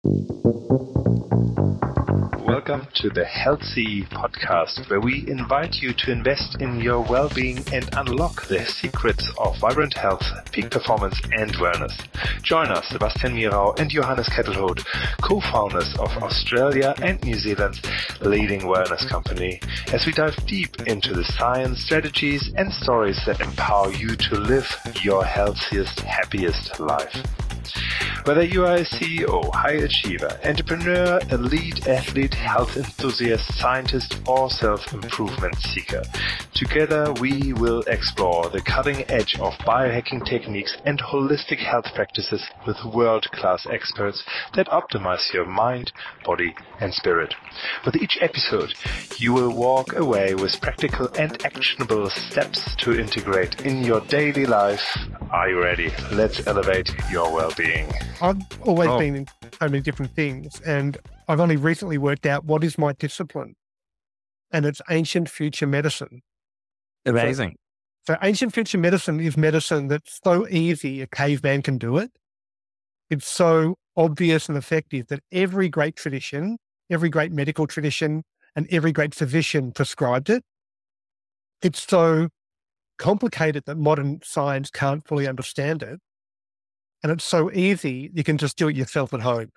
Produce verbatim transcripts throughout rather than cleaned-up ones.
Welcome to the Healthy Podcast, where we invite you to invest in your well-being and unlock the secrets of vibrant health, peak performance, and wellness. Join us, Sebastian Mirau and Johannes Kettelhout, co-founders of Australia and New Zealand's leading wellness company, as we dive deep into the science, strategies, and stories that empower you to live your healthiest, happiest life. Whether you are a C E O, high achiever, entrepreneur, elite athlete, health enthusiast, scientist, or self-improvement seeker, together we will explore the cutting edge of biohacking techniques and holistic health practices with world-class experts that optimize your mind, body, and spirit. With each episode, you will walk away with practical and actionable steps to integrate in your daily life. Are you ready? Let's elevate your well-being. I've always Oh. been in so many different things, and I've only recently worked out what is my discipline, and it's ancient future medicine. Amazing. So ancient future medicine is medicine that's so easy a caveman can do it. It's so obvious and effective that every great tradition, every great medical tradition, and every great physician prescribed it. It's so complicated that modern science can't fully understand it. And it's so easy, you can just do it yourself at home.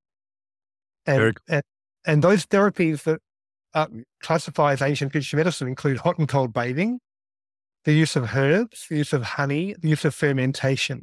Very And, and, and those therapies that uh, classify as ancient future medicine include hot and cold bathing, the use of herbs, the use of honey, the use of fermentation.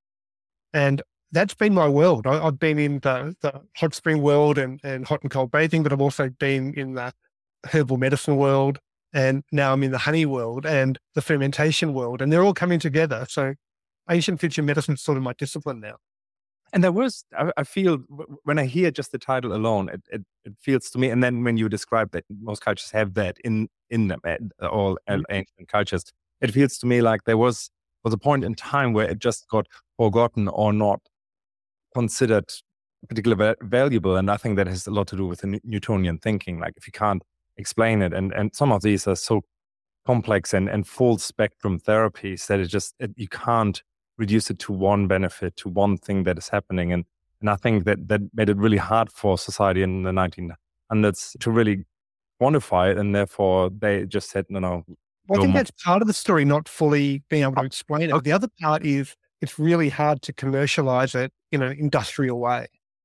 And that's been my world. I, I've been in the, the hot spring world and, and hot and cold bathing, but I've also been in the herbal medicine world. And now I'm in the honey world and the fermentation world, and they're all coming together. So ancient future medicine is sort of my discipline now. And there was, I, I feel, w- when I hear just the title alone, it, it, it feels to me, and then when you describe that most cultures have that in, in them, uh, all Mhm. ancient cultures, it feels to me like there was, was a point in time where it just got forgotten or not considered particularly va- valuable. And I think that has a lot to do with the New- Newtonian thinking. Like if you can't explain it, and, and some of these are so complex and, and full spectrum therapies that it just, it, you can't reduce it to one benefit, to one thing that is happening. And, and I think that that made it really hard for society in the nineteen hundreds to really quantify it. And therefore they just said, no, no. Well, I no think more. that's part of the story, not fully being able to explain it. okay. The other part is it's really hard to commercialize it in an industrial way,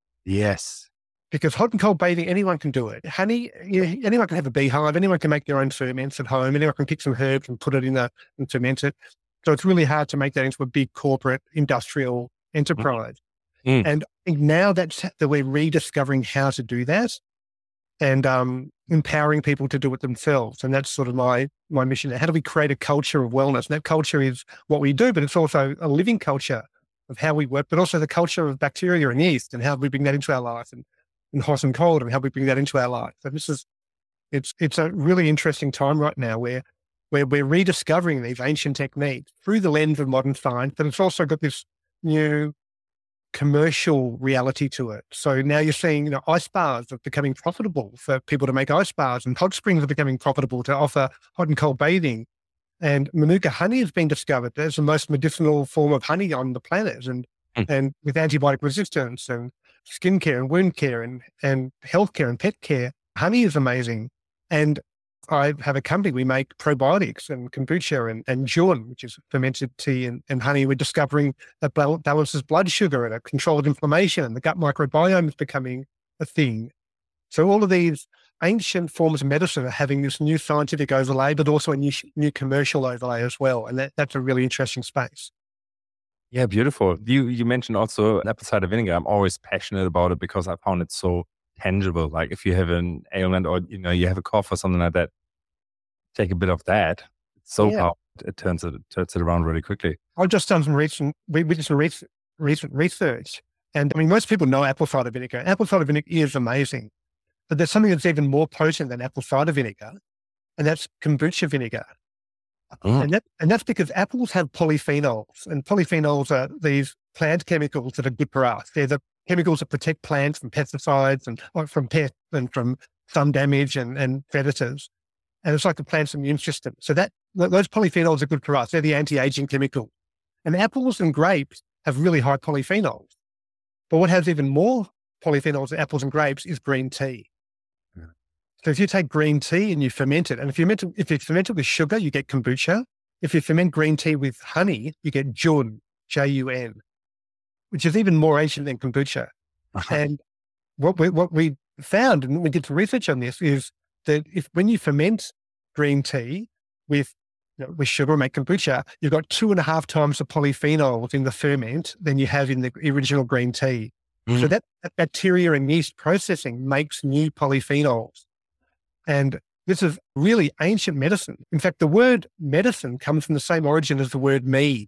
Yes. because hot and cold bathing, anyone can do it. Honey, you know, anyone can have a beehive, anyone can make their own ferments at home, anyone can pick some herbs and put it in the, and ferment it. So it's really hard to make that into a big corporate industrial enterprise. Mm. And I think now that's that we're rediscovering how to do that and um, empowering people to do it themselves. And that's sort of my my mission. How do we create a culture of wellness? And that culture is what we do, but it's also a living culture of how we work, but also the culture of bacteria and yeast and how we bring that into our life, and, and hot and cold and how we bring that into our life. So this is, it's it's a really interesting time right now where where we're rediscovering these ancient techniques through the lens of modern science, but it's also got this new commercial reality to it. So now you're seeing, you know, ice baths are becoming profitable for people to make ice baths, and hot springs are becoming profitable to offer hot and cold bathing. And Manuka honey has been discovered as the most medicinal form of honey on the planet, and Mm. and with antibiotic resistance and skincare and wound care and and healthcare and pet care, honey is amazing. And I have a company, we make probiotics and kombucha and, and Jun, which is fermented tea and, and honey. We're discovering that bal- balances blood sugar and a controlled inflammation, and the gut microbiome is becoming a thing. So all of these ancient forms of medicine are having this new scientific overlay, but also a new, new commercial overlay as well. And that, that's a really interesting space. Yeah, beautiful. You you mentioned also apple cider vinegar. I'm always passionate about it because I found it so tangible. Like if you have an ailment or you know you have a cough or something like that, take a bit of that. It's so Yeah. powerful. It turns it turns it around really quickly. I've just done some recent, we, we did some recent, recent research. And I mean, most people know apple cider vinegar. Apple cider vinegar is amazing, but there's something that's even more potent than apple cider vinegar, and that's kombucha vinegar. Mm. And that, and that's because apples have polyphenols, and polyphenols are these plant chemicals that are good for us. They're the chemicals that protect plants from pesticides and or from pests and from sun damage and, and predators. And it's like the plant's immune system. So that those polyphenols are good for us. They're the anti-aging chemicals. And apples and grapes have really high polyphenols. But what has even more polyphenols in apples and grapes is green tea. Yeah. So if you take green tea and you ferment it, and if you ferment it, if you ferment it with sugar, you get kombucha. If you ferment green tea with honey, you get jun, J U N, which is even more ancient than kombucha. Uh-huh. And what we, what we found, and we did some research on this, is that if when you ferment green tea with you know, with sugar, make kombucha, you've got two and a half times the polyphenols in the ferment than you have in the original green tea. Mm. So that, that bacteria and yeast processing makes new polyphenols. And this is really ancient medicine. In fact, the word medicine comes from the same origin as the word mead.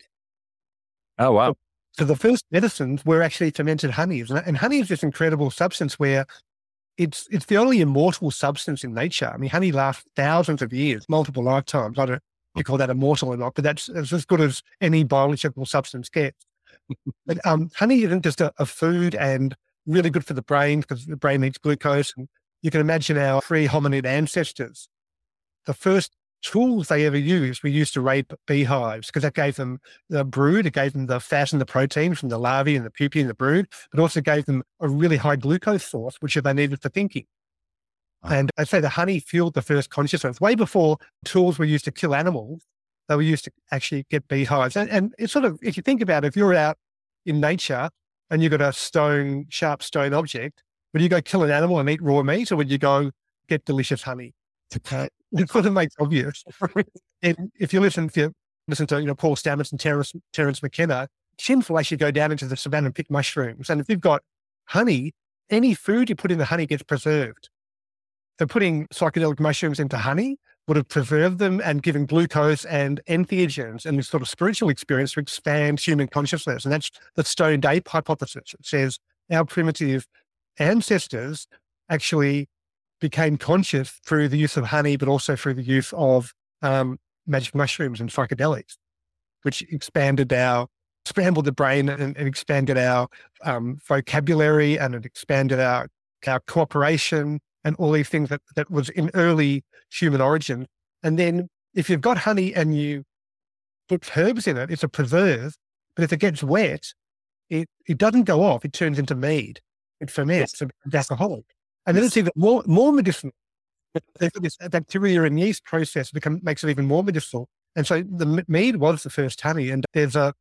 Oh, wow. So, so the first medicines were actually fermented honeys. And honey is this incredible substance where it's it's the only immortal substance in nature. I mean, honey lasts thousands of years, multiple lifetimes. I don't know if you call that immortal or not, but that's, that's as good as any biological substance gets. But um, honey isn't just a, a food and really good for the brain because the brain needs glucose. And you can imagine our pre-hominid ancestors. The first tools they ever used were used to rape beehives because that gave them the brood, it gave them the fat and the protein from the larvae and the pupae and the brood, but also gave them a really high glucose source, which they needed for thinking. Wow. And I'd say the honey fueled the first consciousness. Way before tools were used to kill animals, they were used to actually get beehives. And, and it's sort of, if you think about it, if you're out in nature and you've got a stone, sharp stone object, would you go kill an animal and eat raw meat, or would you go get delicious honey? Uh, it sort of makes obvious. And if you listen, if you listen to, you know, Paul Stamets and Terence, Terence McKenna, chimps will actually go down into the savannah and pick mushrooms. And if you've got honey, any food you put in the honey gets preserved. So putting psychedelic mushrooms into honey would have preserved them and given glucose and entheogens and this sort of spiritual experience to expand human consciousness. And that's the stoned ape hypothesis. It says our primitive ancestors actually became conscious through the use of honey, but also through the use of um, magic mushrooms and psychedelics, which expanded our, scrambled the brain and, and expanded our um, vocabulary, and it expanded our, our cooperation and all these things that, that was in early human origin. And then if you've got honey and you put herbs in it, it's a preserve, but if it gets wet, it, it doesn't go off, it turns into mead. It ferments, yes. It's alcoholic. And then it's even more, more medicinal. This bacteria and yeast process become, makes it even more medicinal. And so the mead was the first honey. And there's a,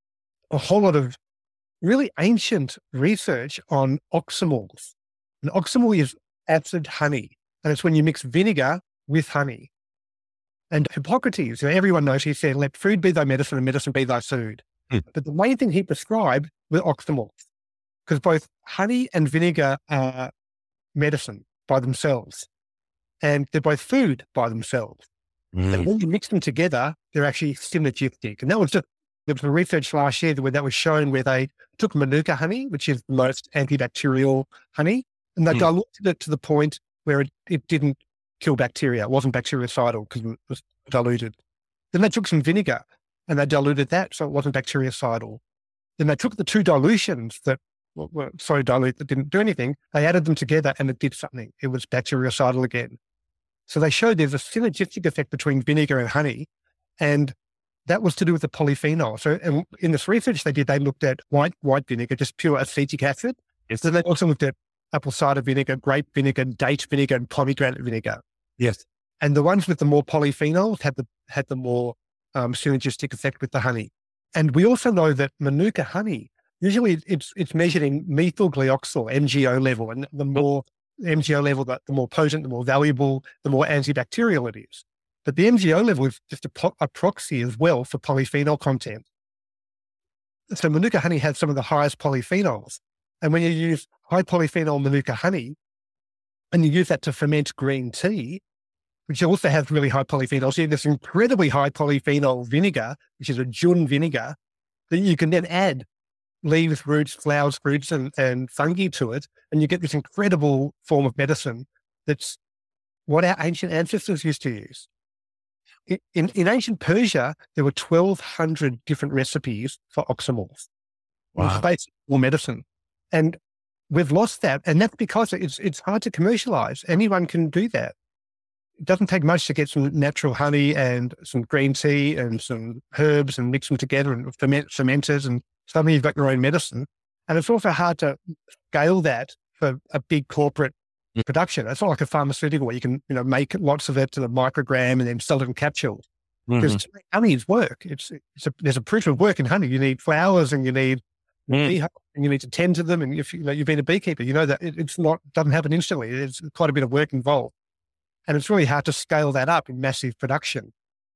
a whole lot of really ancient research on oxymoles. And oxymol is acid honey. And it's when you mix vinegar with honey. And Hippocrates, you know, everyone knows, he said, let food be thy medicine and medicine be thy food. Hmm. But the main thing he prescribed were oxymoles, because both honey and vinegar are medicine by themselves, and they're both food by themselves. Mm. And when you mix them together, they're actually synergistic. And that was just, there was some research last year where that was shown, where they took Manuka honey, which is the most antibacterial honey, and they mm. diluted it to the point where it, it didn't kill bacteria. It wasn't bactericidal because it was diluted. Then they took some vinegar and they diluted that so it wasn't bactericidal. Then they took the two dilutions that were so dilute that didn't do anything, they added them together and it did something. It was bactericidal again. So they showed there's a synergistic effect between vinegar and honey, and that was to do with the polyphenol. So and in this research they did, they looked at white white vinegar, just pure acetic acid. Yes. Then they also looked at apple cider vinegar, grape vinegar, date vinegar, and pomegranate vinegar. Yes. And the ones with the more polyphenols had the had the more um, synergistic effect with the honey. And we also know that Manuka honey, usually it's it's measured in methyl glyoxal, M G O level, and the more M G O level, the, the more potent, the more valuable, the more antibacterial it is. But the M G O level is just a, a proxy as well for polyphenol content. So Manuka honey has some of the highest polyphenols. And when you use high polyphenol Manuka honey, and you use that to ferment green tea, which also has really high polyphenols, you have this incredibly high polyphenol vinegar, which is a Jun vinegar, that you can then add leaves, roots, flowers, fruits, and, and fungi to it. And you get this incredible form of medicine that's what our ancient ancestors used to use. In, in ancient Persia, there were twelve hundred different recipes for oxymoles. Wow. It was basically medicine. And we've lost that. And that's because it's, it's hard to commercialize. Anyone can do that. It doesn't take much to get some natural honey and some green tea and some herbs and mix them together and ferment, fermenters, and suddenly you've got your own medicine. And it's also hard to scale that for a big corporate Mm. production. It's not like a pharmaceutical where you can, you know, make lots of it to the microgram and then sell it in capsules. Because Mhm. to make honey's work, it's, it's a, there's a proof of work in honey. You need flowers and you need Mm. bee honey, and you need to tend to them. And if you know, you've been a beekeeper, you know that it, it's not, doesn't happen instantly. There's quite a bit of work involved. And it's really hard to scale that up in massive production.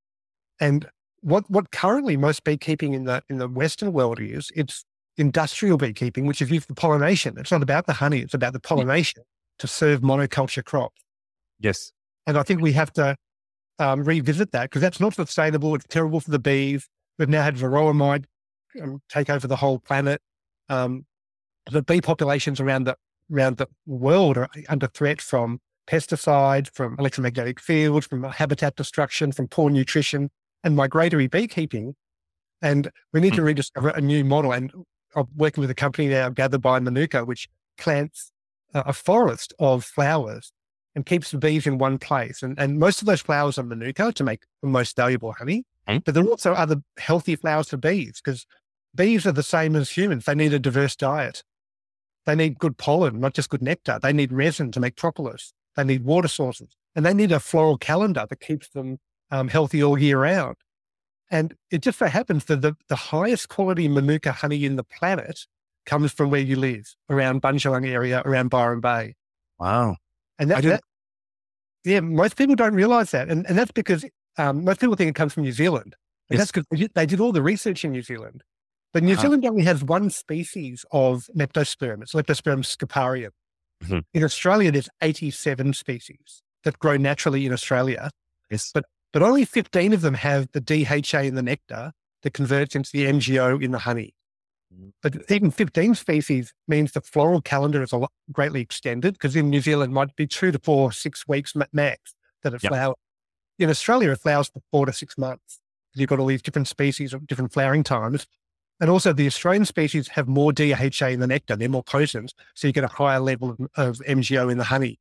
And what, what currently most beekeeping in the, in the Western world is, it's industrial beekeeping, which is used for pollination. It's not about the honey. It's about the pollination to serve monoculture crops. Yes. And I think we have to um, revisit that because that's not sustainable. It's terrible for the bees. We've now had varroa mite um, take over the whole planet. Um, the bee populations around the around the world are under threat from pesticides, from electromagnetic fields, from habitat destruction, from poor nutrition, and migratory beekeeping. And we need Mm. to rediscover a new model. And I'm working with a company now, Gathered by Manuka, which plants a, a forest of flowers and keeps the bees in one place. And, and most of those flowers are Manuka to make the most valuable honey. Mm. But there are also other healthy flowers for bees because bees are the same as humans. They need a diverse diet. They need good pollen, not just good nectar. They need resin to make propolis. They need water sources. And they need a floral calendar that keeps them um, healthy all year round. And it just so happens that the, the highest quality Manuka honey in the planet comes from where you live, around Bundjalung area, around Byron Bay. Wow. And I that, didn't- that yeah, most people don't realize that. And, and that's because um, most people think it comes from New Zealand. And Yes. that's because they did, they did all the research in New Zealand. But New Uh-huh. Zealand only has one species of leptosperm. It's Leptosperm scoparium. Mhm. In Australia, there's eighty-seven species that grow naturally in Australia. Yes. But but only fifteen of them have the D H A in the nectar that converts into the M G O in the honey. Mhm. But even fifteen species means the floral calendar is a lot greatly extended because in New Zealand it might be two to four, six weeks ma- max that it Yep. flowers. In Australia, it flowers for four to six months. You've got all these different species of different flowering times. And also the Australian species have more D H A in the nectar. They're more potent. So you get a higher level of, of M G O in the honey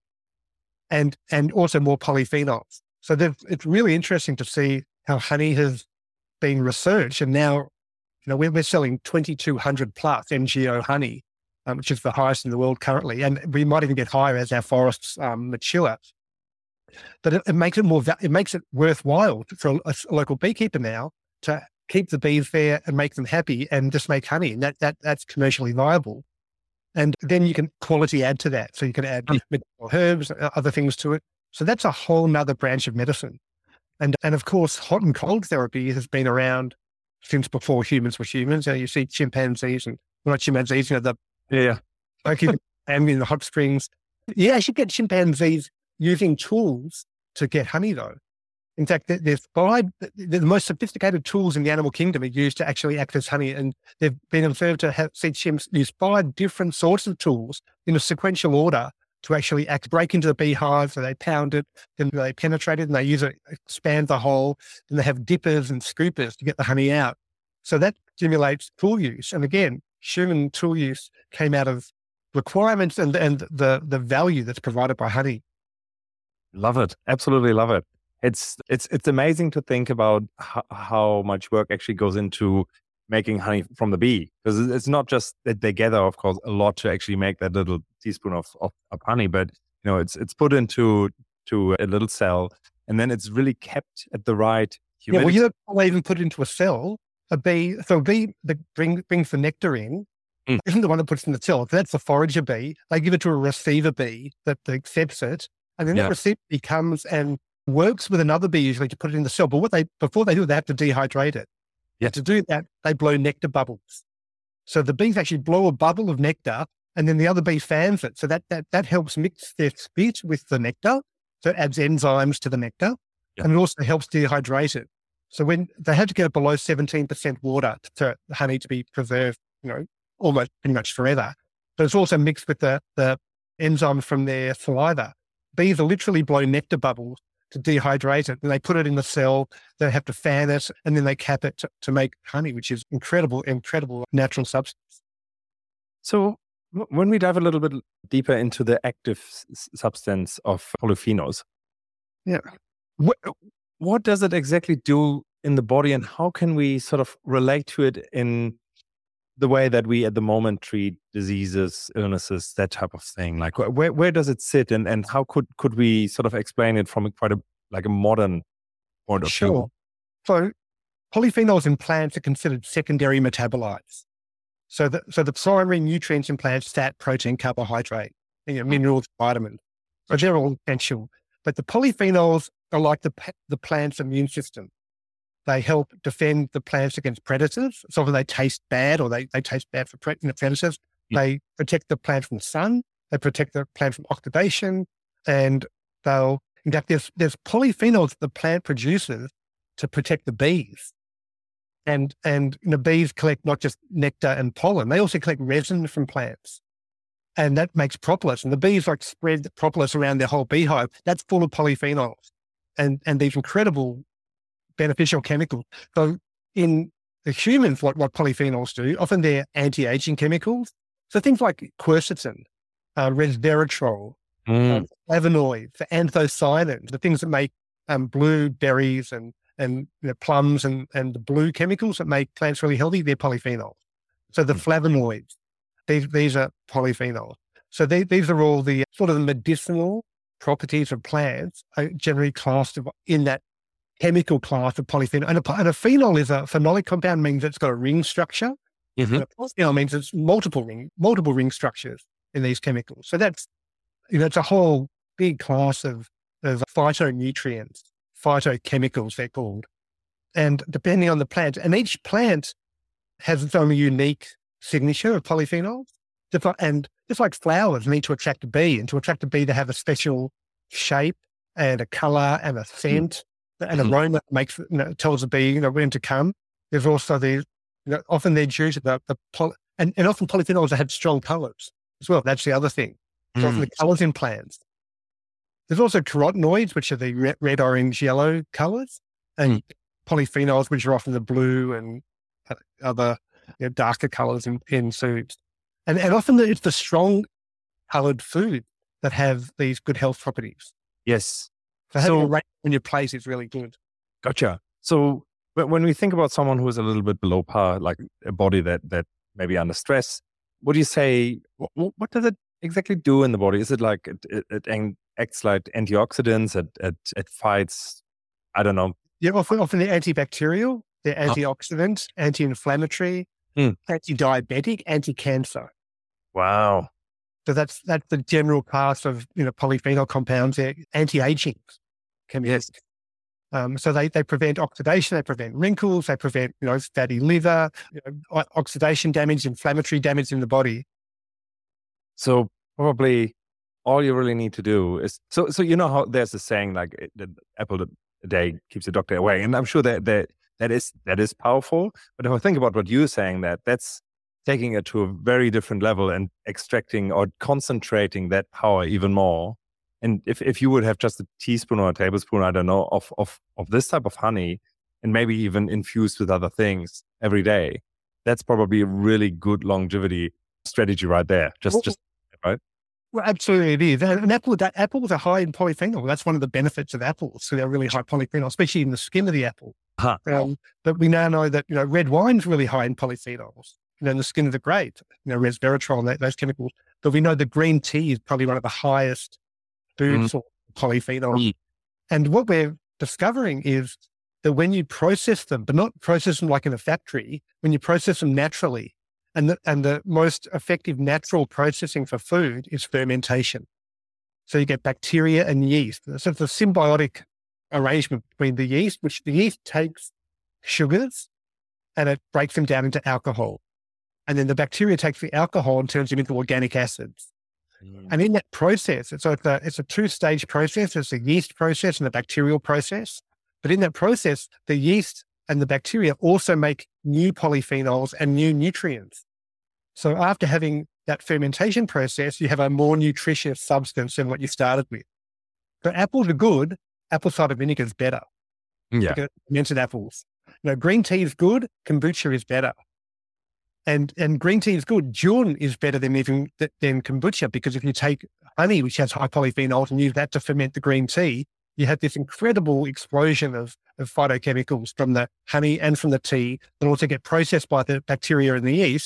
and, and also more polyphenols. So it's really interesting to see how honey has been researched. And now, you know, we're, we're selling twenty-two hundred plus M G O honey, um, which is the highest in the world currently. And we might even get higher as our forests um, mature. But it, it makes it more, va- it makes it worthwhile for a, a local beekeeper now to keep the bees there and make them happy and just make honey. And that, that that's commercially viable. And then you can quality add to that. So you can add Mm. medicinal herbs, uh, other things to it. So that's a whole nother branch of medicine. And, and of course, hot and cold therapy has been around since before humans were humans. You know, you see chimpanzees and, well, not chimpanzees, you know, the Yeah. like and in the hot springs. You actually get chimpanzees using tools to get honey, though. In fact, there- there's five, the most sophisticated tools in the animal kingdom are used to actually access honey. And they've been observed to have see chimps use five different sorts of tools in a sequential order to actually act, break into the beehive. So they pound it, then they penetrate it and they use it, expand the hole. Then they have dippers and scoopers to get the honey out. So that stimulates tool use. And again, human tool use came out of requirements and, and the, the value that's provided by honey. Love it. Absolutely love it. It's it's it's amazing to think about how, how much work actually goes into making honey from the bee, because it's not just that they gather, of course, a lot to actually make that little teaspoon of, of, of honey, but you know, it's it's put into to a little cell, and then it's really kept at the right Yeah, well, humidity. you don't even put it into a cell. A bee, so a bee that bring, brings the nectar in Mm. isn't the one that puts it in the cell. That's the forager bee. They give it to a receiver bee that accepts it, and then Yeah. that receiver bee comes and works with another bee usually to put it in the cell. But what they before they do, they have to dehydrate it. Yeah. To do that, they blow nectar bubbles. So the bees actually blow a bubble of nectar, and then the other bee fans it. So that that that helps mix their spit with the nectar. So it adds enzymes to the nectar, Yeah. and it also helps dehydrate it. So when they have to get it below seventeen percent water to the honey to be preserved, you know, almost pretty much forever. But it's also mixed with the, the enzymes from their saliva. Bees will literally blow nectar bubbles to dehydrate it. And they put it in the cell, they have to fan it, and then they cap it to, to make honey, which is incredible, incredible natural substance. So w- when we dive a little bit deeper into the active s- substance of polyphenols, Yeah. what, what does it exactly do in the body, and how can we sort of relate to it in the way that we at the moment treat diseases, illnesses, that type of thing? Like wh- where where does it sit, and and how could could we sort of explain it from a, quite a like a modern point of Sure. view? So polyphenols in plants are considered secondary metabolites. So the, so the primary nutrients in plants, fat, protein, carbohydrate, you know, minerals, vitamins, so they're all essential. But the polyphenols are like the, the plant's immune system. They help defend the plants against predators. So when they taste bad or they, they taste bad for pre- you know, predators, Mm. they protect the plant from the sun, they protect the plant from oxidation, and they'll, in fact, there's, there's polyphenols that the plant produces to protect the bees. And, and you know, bees collect not just nectar and pollen, they also collect resin from plants. And that makes propolis. And the bees like spread propolis around their whole beehive. That's full of polyphenols and, and these incredible beneficial chemicals. So in the humans, what, what polyphenols do, often they're anti-aging chemicals. So things like quercetin, uh, resveratrol, Mm. um, flavonoids, anthocyanins, the things that make um, blueberries and and you know, plums and, and the blue chemicals that make plants really healthy, they're polyphenols. So the flavonoids, these these are polyphenols. So they, these are all the sort of the medicinal properties of plants are generally classed in that chemical class of polyphenol. And a, and a phenol is a phenolic compound, means it's got a ring structure. Mhm. And a polyphenol means it's multiple ring, multiple ring structures in these chemicals. So that's, you know, it's a whole big class of, of phytonutrients, phytochemicals they're called. And depending on the plant, and each plant has its own unique signature of polyphenols. Just like- And just like flowers need to attract a bee, and to attract a bee, they have a special shape and a color and a scent, an Mhm. aroma that makes, you know, tells the bee, you know, when to come. There's also these, you know, often they're due to the, the poly, and, and often polyphenols have strong colors as well. That's the other thing. So often Mm. the colors in plants. There's also carotenoids, which are the red, red orange, yellow colors, and polyphenols, which are often the blue and other, you know, darker colors in, in foods. And, and often it's the strong colored food that have these good health properties. Yes. So having So- a range on your plate is really good. Gotcha. So wh- when we think about someone who is a little bit below par, like a body that that maybe under stress, what do you say? What, what does it exactly do in the body? Is it like it, it, it an- acts like antioxidants? It, it it fights, I don't know. Yeah, often, often they're antibacterial, they're antioxidant, anti-inflammatory, Hmm. anti-diabetic, anti-cancer. Wow. So that's that's the general class of, you know, polyphenol compounds. They're anti-aging chemicals. Um, so they they prevent oxidation, they prevent wrinkles, they prevent, you know, fatty liver, you know, o- oxidation damage, inflammatory damage in the body. So probably all you really need to do is so so you know how there's a saying like it- the apple a day keeps the doctor away, and I'm sure that that that is that is powerful. But if I think about what you're saying, that that's taking it to a very different level and extracting or concentrating that power even more. And if, if you would have just a teaspoon or a tablespoon, I don't know, of of of this type of honey, and maybe even infused with other things every day, that's probably a really good longevity strategy right there. Just Well- just right. Well, absolutely it is. And an apple, that apples are high in polyphenol. That's one of the benefits of apples. So they're really high polyphenol, especially in the skin of the apple. Huh. Um, but we now know that, you know, red wine's really high in polyphenols. You know, in the skin of the grape, you know, resveratrol and that, those chemicals. But we know the green tea is probably one of the highest food Mhm. source of polyphenols. Mm. And what we're discovering is that when you process them, but not process them like in a factory, when you process them naturally, and the, and the most effective natural processing for food is fermentation. So you get bacteria and yeast. So it's a symbiotic arrangement between the yeast, which the yeast takes sugars and it breaks them down into alcohol. And then the bacteria takes the alcohol and turns them into organic acids. And in that process, so it's a, it's a two-stage process. It's a yeast process and a bacterial process. But in that process, the yeast and the bacteria also make new polyphenols and new nutrients. So after having that fermentation process, you have a more nutritious substance than what you started with. So apples are good. Apple cider vinegar is better. Yeah. Because it's fermented apples. You know, green tea is good. Kombucha is better. And and green tea is good. Jun is better than even th- than kombucha, because if you take honey, which has high polyphenols, and use that to ferment the green tea, you have this incredible explosion of, of phytochemicals from the honey and from the tea that also get processed by the bacteria and the yeast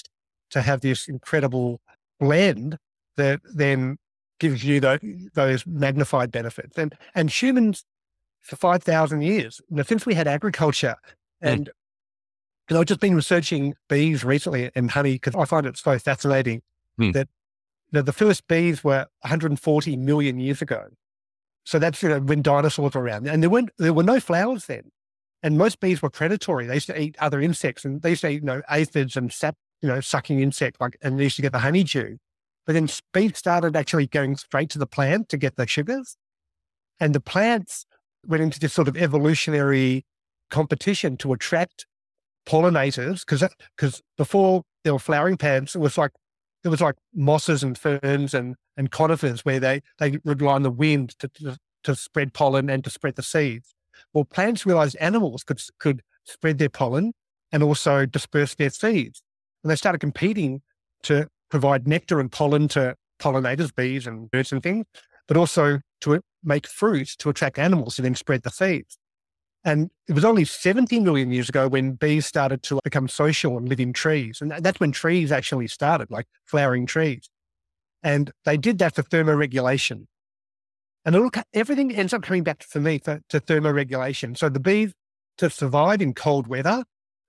to have this incredible blend that then gives you those, those magnified benefits. And and humans for five thousand years, you know, since we had agriculture, and mm. I've just been researching bees recently and honey because I find it so fascinating mm. that you know, the first bees were one hundred forty million years ago. So that's you know, when dinosaurs were around, and there weren't there were no flowers then. And most bees were predatory. They used to eat other insects, and they used to eat, you know, aphids and sap, you know, sucking insects, like, and they used to get the honeydew. But then bees started actually going straight to the plant to get the sugars. And the plants went into this sort of evolutionary competition to attract pollinators, because because before there were flowering plants, it was like, it was like mosses and ferns and, and conifers where they, they rely on the wind to, to, to spread pollen and to spread the seeds. Well, plants realized animals could could spread their pollen and also disperse their seeds. And they started competing to provide nectar and pollen to pollinators, bees and birds and things, but also to make fruit to attract animals to then spread the seeds. And it was only seventy million years ago when bees started to become social and live in trees. And that's when trees actually started, like flowering trees. And they did that for thermoregulation. And look, everything ends up coming back for me to, to thermoregulation. So the bees, to survive in cold weather,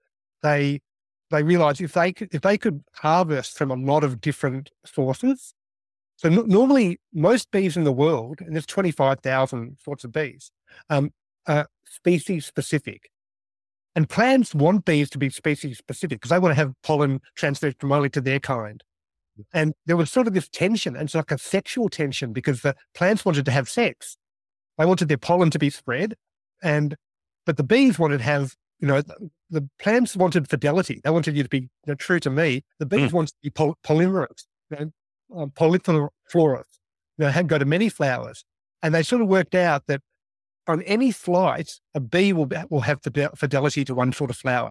they they realized if they could, if they could harvest from a lot of different sources. So n- normally, most bees in the world, and there's twenty-five thousand sorts of bees, um, are species specific. And plants want bees to be species specific because they want to have pollen transferred primarily to their kind. And there was sort of this tension, and it's like a sexual tension because the plants wanted to have sex. They wanted their pollen to be spread, and but the bees wanted to have, you know, the, the plants wanted fidelity. They wanted you to be you know, true to me. The bees mm. wanted to be poly- polymerous, you know, um, polyflorous, you know, had go to many flowers. And they sort of worked out that on any flight, a bee will will have fidelity to one sort of flower.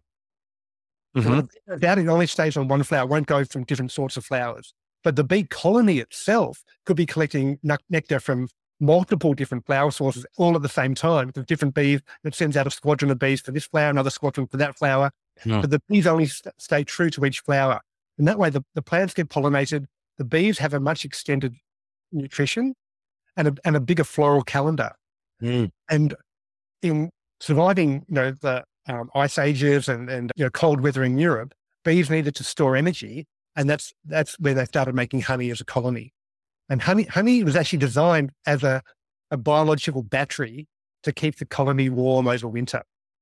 Mm-hmm. That it only stays on one flower, won't go from different sorts of flowers. But the bee colony itself could be collecting nectar from multiple different flower sources all at the same time. With different bees, it sends out a squadron of bees for this flower, another squadron for that flower. Mm. But the bees only st- stay true to each flower. And that way the, the plants get pollinated. The bees have a much extended nutrition and a, and a bigger floral calendar. Mm. And in surviving, you know, the Um, ice ages and, and you know, cold weather in Europe, bees needed to store energy. And that's that's where they started making honey as a colony. And honey honey was actually designed as a, a biological battery to keep the colony warm over winter.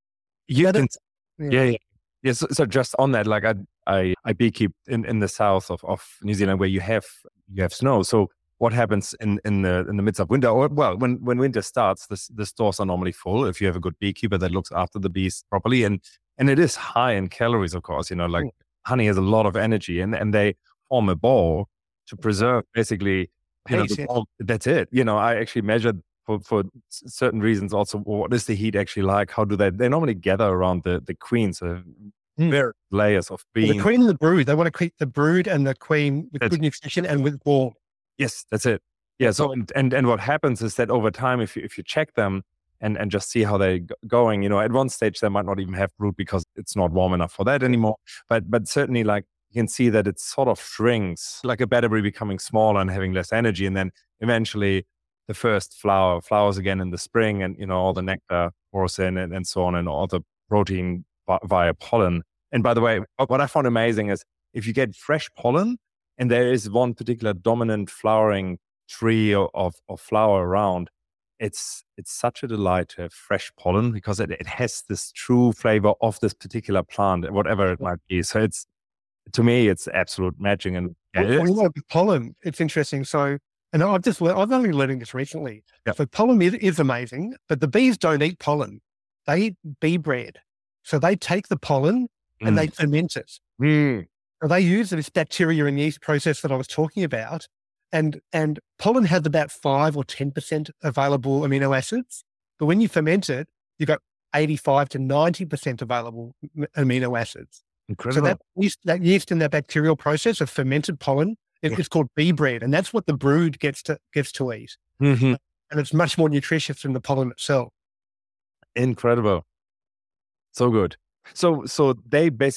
You can, yeah, yeah. yeah. yeah so, so just on that, like I I, I beekeep in, in the south of, of New Zealand where you have you have snow. So what happens in, in the in the midst of winter, or well, when, when winter starts, the, the stores are normally full if you have a good beekeeper that looks after the bees properly. And and it is high in calories, of course, you know, like mm. honey has a lot of energy, and, and they form a ball to preserve basically, you know, the ball, that's it. You know, I actually measured for, for certain reasons also, what is the heat actually like? How do they, they normally gather around the, the queen, so mm. various layers of bees. Well, the queen and the brood, they want to keep the brood and the queen with that's, good nutrition and with warm. Yes, that's it. Yeah. So and, and and what happens is that over time, if you if you check them and and just see how they're going, you know, at one stage they might not even have brood because it's not warm enough for that anymore. But but certainly, like you can see that it sort of shrinks, like a battery becoming smaller and having less energy, and then eventually the first flower flowers again in the spring, and you know all the nectar pours in and, and so on, and all the protein via pollen. And by the way, what I found amazing is if you get fresh pollen, and there is one particular dominant flowering tree of, of, of flower around, it's it's such a delight to have fresh pollen because it, it has this true flavor of this particular plant, whatever it might be. So it's, to me, it's absolute magic. And yeah, well, well, you know, with pollen, it's interesting. So, and I've just, I've only learning this recently. Yep. So pollen is, is amazing, but the bees don't eat pollen. They eat bee bread. So they take the pollen mm. and they ferment it. Mm. So they use this bacteria and yeast process that I was talking about. And, and pollen has about five or ten percent available amino acids. But when you ferment it, you've got eighty-five to ninety percent available amino acids. Incredible. So that yeast, that yeast in that bacterial process of fermented pollen, it, yeah. it's called bee bread. And that's what the brood gets to, gets to eat. Mm-hmm. And it's much more nutritious than the pollen itself. Incredible. So good. So, so they basically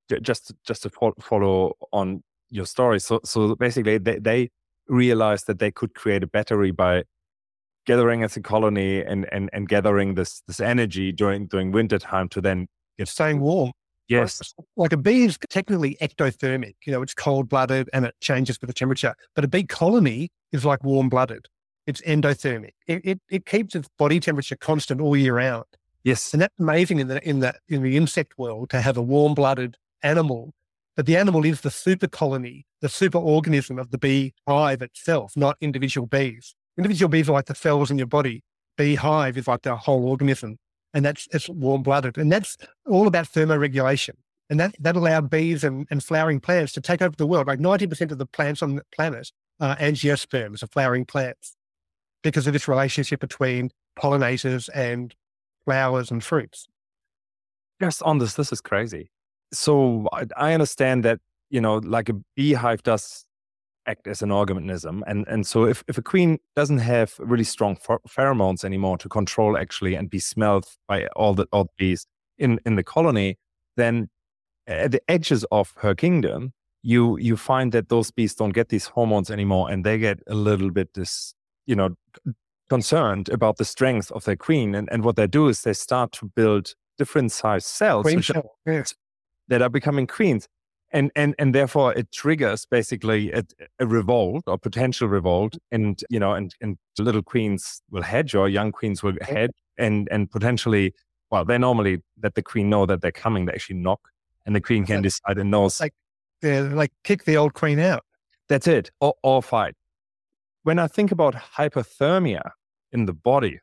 just just to follow on your story. So so basically, they they realized that they could create a battery by gathering as a colony and and and gathering this this energy during during winter time to then get staying warm. Yes. Like a bee is technically ectothermic. You know, it's cold-blooded and it changes with the temperature. But a bee colony is like warm-blooded. It's endothermic. It, it it keeps its body temperature constant all year round. Yes. And that's amazing in the in the in the insect world to have a warm-blooded animal. But the animal is the super colony, the super organism of the bee hive itself, not individual bees. Individual bees are like the cells in your body. Bee hive is like the whole organism. And that's, it's warm-blooded. And that's all about thermoregulation. And that, that allowed bees and, and flowering plants to take over the world. Like ninety percent of the plants on the planet are angiosperms, are flowering plants, because of this relationship between pollinators and flowers and fruits. Just on this, this is crazy. So I, I understand that, you know, like a beehive does act as an organism. And, and so if, if a queen doesn't have really strong pheromones anymore to control actually and be smelled by all the, all the bees in, in the colony, then at the edges of her kingdom, you you find that those bees don't get these hormones anymore, and they get a little bit this, you know, concerned about the strength of their queen. And, and what they do is they start to build different size cells Cell, yes. that are becoming queens. And, and and therefore it triggers basically a, a revolt or potential revolt, and you know, and and little queens will hedge, or young queens will hedge, and and potentially, well, they normally let the queen know that they're coming. They actually knock, and the queen can decide and knows. Like, yeah, like kick the old queen out. That's it, or, or fight. When I think about hypothermia in the body,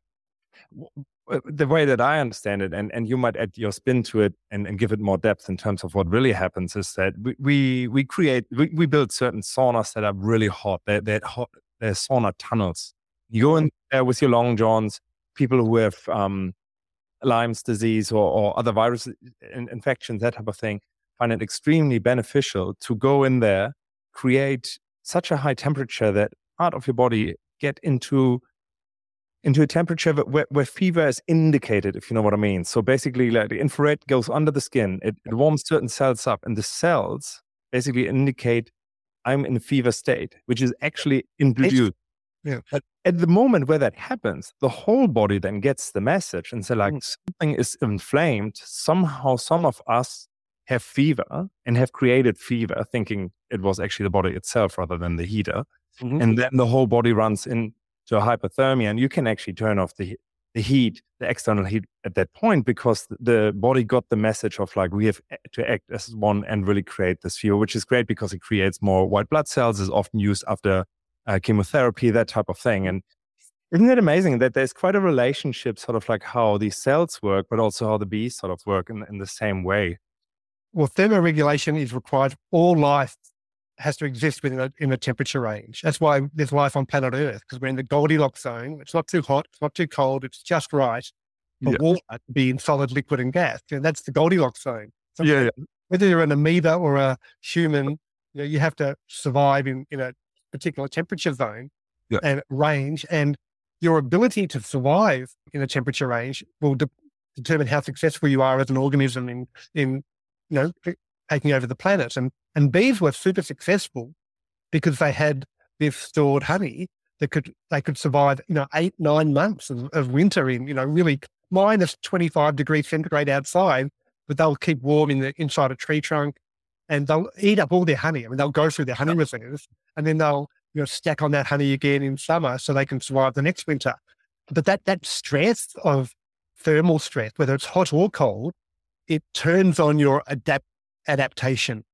the way that I understand it, and, and you might add your spin to it and, and give it more depth in terms of what really happens, is that we we, we create, we, we build certain saunas that are really hot. They're, they're hot. They're sauna tunnels. You go in there with your long johns, people who have um, Lyme's disease or, or other virus in, infections, that type of thing, find it extremely beneficial to go in there, create such a high temperature that part of your body get into into a temperature where, where fever is indicated, if you know what I mean. So basically, like, the infrared goes under the skin, it, it warms certain cells up, and the cells basically indicate I'm in a fever state, which is actually induced. Yeah. But at the moment where that happens, the whole body then gets the message and say, like, mm. something is inflamed. Somehow some of us have fever and have created fever, thinking it was actually the body itself rather than the heater. Mm-hmm. And then the whole body runs in to hypothermia, and you can actually turn off the the heat, the external heat at that point, because the body got the message of, like, we have to act as one and really create this fever, which is great because it creates more white blood cells, is often used after uh, chemotherapy, that type of thing. And isn't it amazing that there's quite a relationship, sort of like how these cells work, but also how the bees sort of work in, in the same way? Well, thermoregulation is required. All life has to exist within a, in a temperature range. That's why there's life on planet Earth, because we're in the Goldilocks zone. It's not too hot, it's not too cold, it's just right for yeah. water to be in solid, liquid, and gas. And that's the Goldilocks zone. So yeah, yeah. Whether you're an amoeba or a human, you know, you have to survive in, in a particular temperature zone yeah. and range. And your ability to survive in a temperature range will de- determine how successful you are as an organism in, in you know, taking over the planet. And And bees were super successful because they had this stored honey that could, they could survive, you know, eight, nine months of, of winter in, you know, really minus twenty-five degrees centigrade outside, but they'll keep warm in the inside a tree trunk, and they'll eat up all their honey. I mean, they'll go through their honey reserves, and then they'll, you know, stack on that honey again in summer so they can survive the next winter. But that, that stress of thermal stress, whether it's hot or cold, it turns on your adapt adaptation.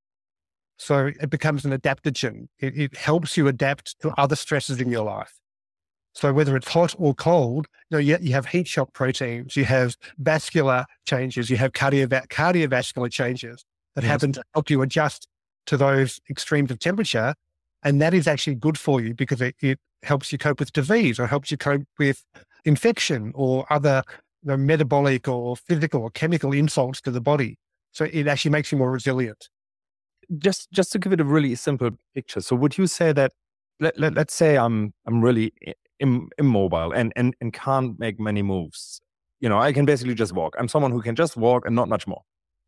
So it becomes an adaptogen. It, it helps you adapt to other stresses in your life. So whether it's hot or cold, you know, you, you have heat shock proteins, you have vascular changes, you have cardiova- cardiovascular changes that yes. happen to help you adjust to those extremes of temperature. And that is actually good for you because it, it helps you cope with disease, or helps you cope with infection or other, you know, metabolic or physical or chemical insults to the body. So it actually makes you more resilient. Just just to give it a really simple picture. So would you say that, let, let, let's say I'm I'm really Im, immobile and, and, and can't make many moves. You know, I can basically just walk. I'm someone who can just walk and not much more.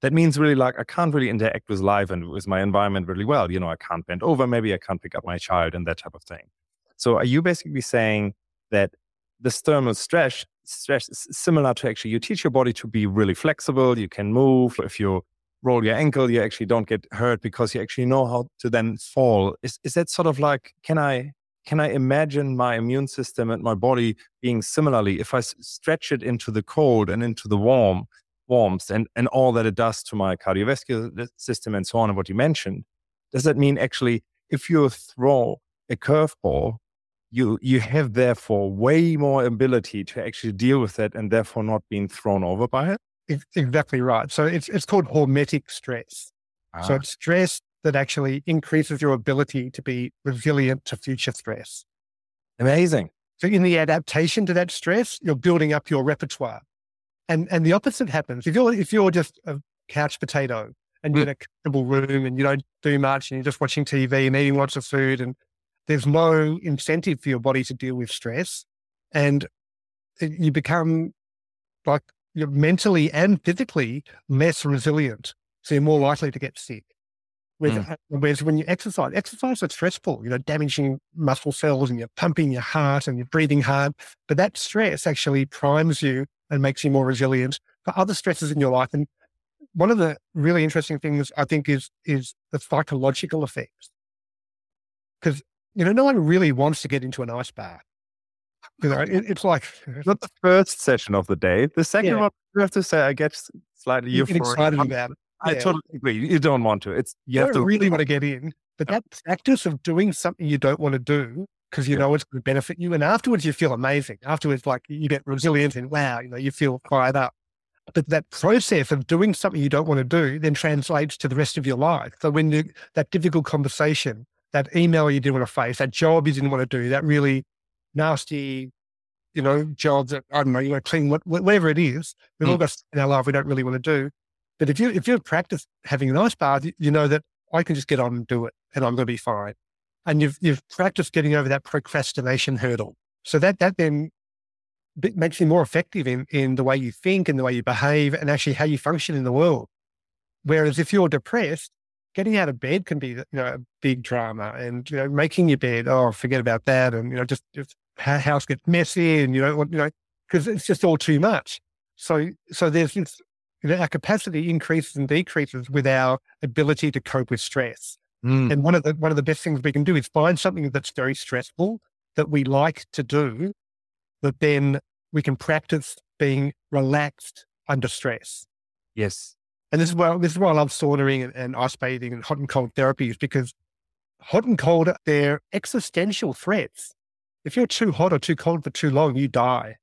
that means really like I can't really interact with life and with my environment really well. You know, I can't bend over, maybe I can't pick up my child and that type of thing. So are you basically saying that this thermal stress, stress is similar to actually you teach your body to be really flexible, you can move. If you roll your ankle, you actually don't get hurt because you actually know how to then fall. Is is that sort of like, can I can I imagine my immune system and my body being similarly, if I s- stretch it into the cold and into the warm, warmth and, and all that it does to my cardiovascular system and so on, and what you mentioned, does that mean actually if you throw a curveball, you you have therefore way more ability to actually deal with that and therefore not being thrown over by it? Ex- Exactly right. So it's it's called hormetic stress. So Ah, it's stress that actually increases your ability to be resilient to future stress. amazing. So in the adaptation to that stress, you're building up your repertoire. And and the opposite happens. If you're if you're just a couch potato and you're Mm, in a comfortable room and you don't do much and you're just watching T V and eating lots of food and there's no incentive for your body to deal with stress, and it- you become like you're mentally and physically less resilient. So you're more likely to get sick. Whereas, mm. uh, whereas when you exercise, exercise is stressful, you know, damaging muscle cells and you're pumping your heart and you're breathing hard. But that stress actually primes you and makes you more resilient for other stresses in your life. And one of the really interesting things I think is, is the psychological effects. Because, you know, no one really wants to get into an ice bath. You know, it, it's like, Not the first session of the day. The second yeah, one, you have to say, I get s- slightly you get euphoric. excited about it. I Yeah. totally agree. You don't want to. It's you You have don't to. really want to get in, but that practice of doing something you don't want to do because you Yeah. know it's going to benefit you, and afterwards you feel amazing. Afterwards, like you get resilient and wow, you know, you feel fired up. But that process of doing something you don't want to do then translates to the rest of your life. So when you, that difficult conversation, that email you didn't want to face, that job you didn't want to do, that really nasty, you know, job that, I don't know, you want to clean, what, whatever it is, we've all Mm, got stuff in our life we don't really want to do. But if you, if you've practiced having an ice bath, you, you know that I can just get on and do it and I'm going to be fine. And you've, you've practiced getting over that procrastination hurdle. So that, that then bit- makes you more effective in, in the way you think and the way you behave and actually how you function in the world. Whereas if you're depressed, getting out of bed can be, you know, a big drama, and, you know, making your bed, oh, forget about that. And, you know, just, just ha- house gets messy and you don't want, you know, because it's just all too much. So, so there's this, you know, our capacity increases and decreases with our ability to cope with stress. mm. And one of the, one of the best things we can do is find something that's very stressful that we like to do, but then we can practice being relaxed under stress. Yes. And this is why this is why I love sauning and, and ice bathing and hot and cold therapies, because hot and cold, they're existential threats. If you're too hot or too cold for too long, you die.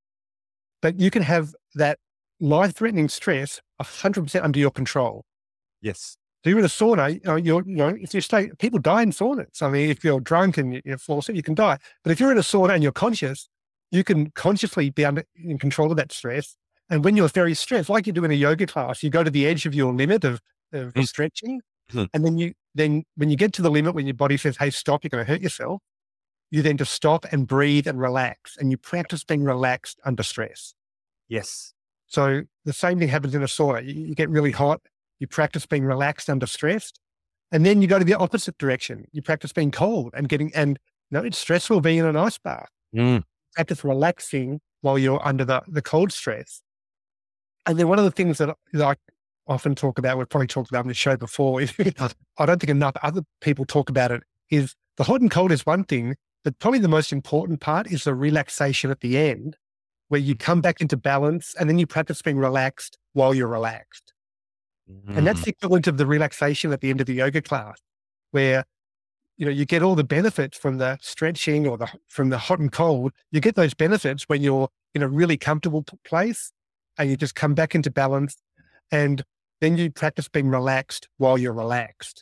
But you can have that life-threatening stress one hundred percent under your control. Yes. So you're in a sauna, you know, you're, you know, if you stay, people die in saunas. I mean, if you're drunk and you- you're fall asleep, you can die. But if you're in a sauna and you're conscious, you can consciously be under in control of that stress. And when you're very stressed, like you do in a yoga class, you go to the edge of your limit of, of Mm, stretching. mm. And then you, then when you get to the limit, when your body says, hey, stop, you're going to hurt yourself, you then just stop and breathe and relax. And you practice being relaxed under stress. Yes. So the same thing happens in a sauna. You, you get really hot, you practice being relaxed under stress, and then you go to the opposite direction. You practice being cold and getting, and you know, it's stressful being in an ice bath. Mm. Practice relaxing while you're under the, the cold stress. And then one of the things that, that I often talk about, we've probably talked about on the show before, is I don't think enough other people talk about it, is the hot and cold is one thing, but probably the most important part is the relaxation at the end, where you come back into balance and then you practice being relaxed while you're relaxed. And that's Mm. the equivalent of the relaxation at the end of the yoga class, where, you know, you get all the benefits from the stretching or the, from the hot and cold. You get those benefits when you're in a really comfortable p- place and you just come back into balance, and then you practice being relaxed while you're relaxed.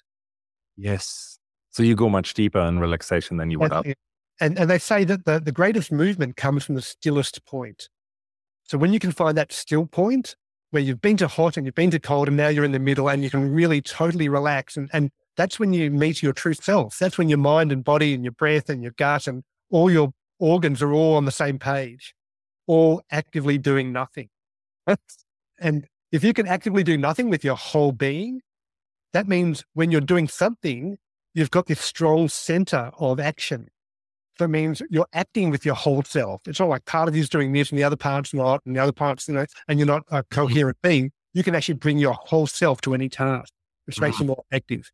Yes. So you go much deeper in relaxation than you would That's up. it. And, and they say that the, the greatest movement comes from the stillest point. So when you can find that still point where you've been to hot and you've been to cold and now you're in the middle and you can really totally relax, and, and that's when you meet your true self. That's when your mind and body and your breath and your gut and all your organs are all on the same page, all actively doing nothing. And if you can actively do nothing with your whole being, that means when you're doing something, you've got this strong center of action. So it means you're acting with your whole self. It's not like part of you's doing this and the other part's not, and the other part's, you know, and you're not a coherent being. You can actually bring your whole self to any task, which makes you more effective.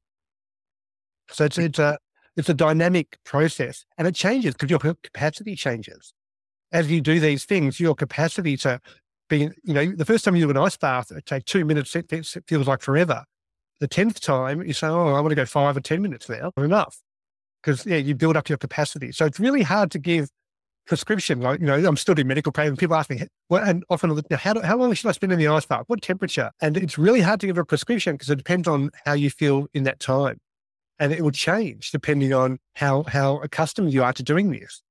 So it's, it's a, it's a dynamic process, and it changes because your capacity changes. As you do these things, your capacity to be, you know, the first time you do an ice bath, it takes two minutes, it feels like forever. The tenth time, you say, oh, I want to go five or ten minutes now, or enough. Because, yeah, you build up your capacity. So it's really hard to give prescription. Like, you know, I'm still doing medical practice, and people ask me, well, and often, how, do, how long should I spend in the ice bath? What temperature? And it's really hard to give a prescription because it depends on how you feel in that time. And it will change depending on how, how accustomed you are to doing this.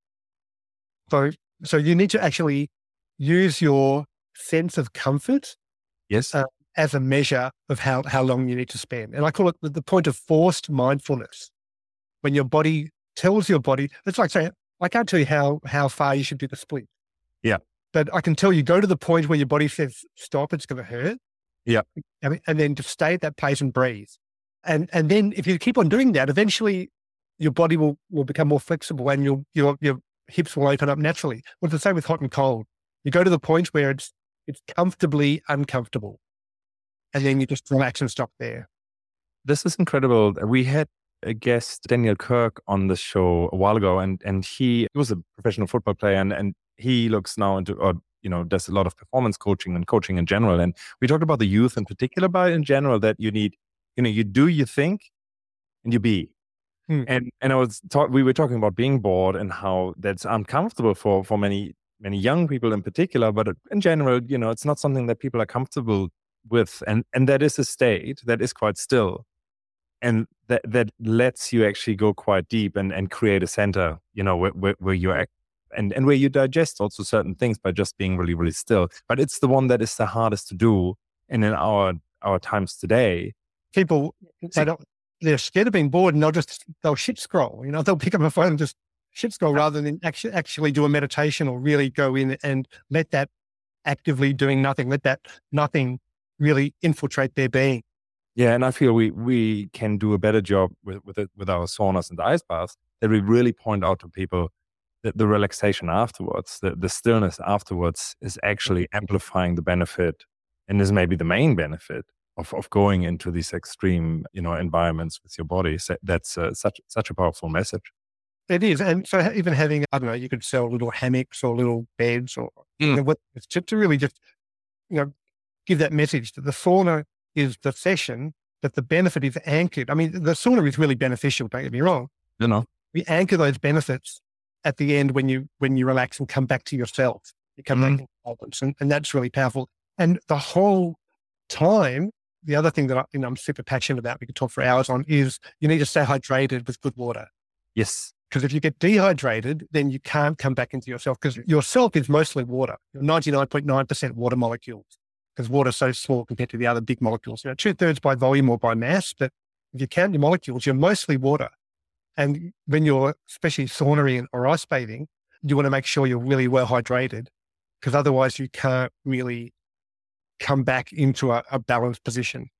So, so you need to actually use your sense of comfort. Yes. Uh, as a measure of how, how long you need to spend. And I call it the, the point of forced mindfulness. When your body tells your body, it's like saying, I can't tell you how, how far you should do the split. Yeah. But I can tell you, go to the point where your body says, stop, it's going to hurt. Yeah. And, and then just stay at that place and breathe. And and then if you keep on doing that, eventually your body will, will become more flexible and your, your, your hips will open up naturally. Well, it's the same with hot and cold. You go to the point where it's, it's comfortably uncomfortable. And then you just relax and stop there. This is incredible. We had a guest, Daniel Kirk, on the show a while ago, and and he, he was a professional football player, and and he looks now into, or you know, does a lot of performance coaching and coaching in general. And we talked about the youth in particular, but in general, that you need, you know, you do, you think, and you be. Hmm. And and I was talk, we were talking about being bored and how that's uncomfortable for for many many young people in particular, but in general, you know, it's not something that people are comfortable with, and and that is a state that is quite still. And that, that lets you actually go quite deep and, and create a center, you know, where, where, where you act and, and where you digest also certain things by just being really, really still. But it's the one that is the hardest to do. And in our, our times today, people, they don't, they're scared of being bored, and they'll just, they'll shit scroll, you know, they'll pick up a phone and just shit scroll rather than actually, actually do a meditation or really go in and let that actively doing nothing, let that nothing really infiltrate their being. Yeah, and I feel we we can do a better job with with, it, with our saunas and the ice baths, that we really point out to people that the relaxation afterwards, the, the stillness afterwards is actually amplifying the benefit, and is maybe the main benefit of, of going into these extreme, you know, environments with your body. So that's uh, such such a powerful message. It is. And so even having, I don't know, you could sell little hammocks or little beds or mm. you know, what, to, to really just, you know, give that message that the sauna is the session, but the benefit is anchored. I mean, the sauna is really beneficial, don't get me wrong. You know, we anchor those benefits at the end when you, when you relax and come back to yourself. You come mm-hmm. back to balance, and, and that's really powerful. And the whole time, the other thing that I, you know, I'm super passionate about, we could talk for hours on, is you need to stay hydrated with good water. Yes. Because if you get dehydrated, then you can't come back into yourself, because yourself is mostly water. You're ninety-nine point nine percent water molecules, because water is so small compared to the other big molecules. You know, two thirds by volume or by mass, but if you count your molecules, you're mostly water. And when you're especially sauning or ice bathing, you want to make sure you're really well hydrated, because otherwise you can't really come back into a, a balanced position.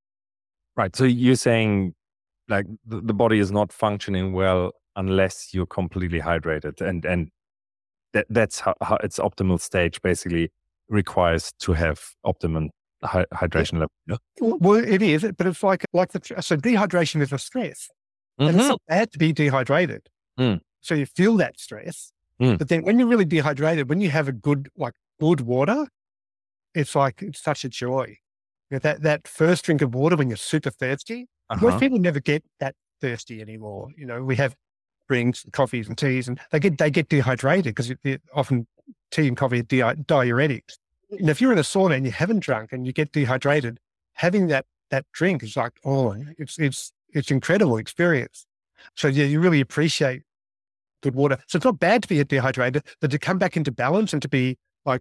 Right. So you're saying like the, the body is not functioning well unless you're completely hydrated, and and that that's how, how its optimal stage basically requires to have optimum hy- hydration level. Yeah? Well, it is, but it's like like the so dehydration is a stress, mm-hmm. and it's not bad to be dehydrated. Mm. So you feel that stress, mm. but then when you're really dehydrated, when you have a good like good water, it's like it's such a joy. You know, that that first drink of water when you're super thirsty. Uh-huh. Most people never get that thirsty anymore. You know, we have drinks, coffees and teas, and they get they get dehydrated because often tea and coffee are di- diuretics. And if you're in a sauna and you haven't drunk and you get dehydrated, having that that drink is like, oh, it's it's it's incredible experience. So yeah, you really appreciate good water. So it's not bad to be dehydrated, but to come back into balance and to be like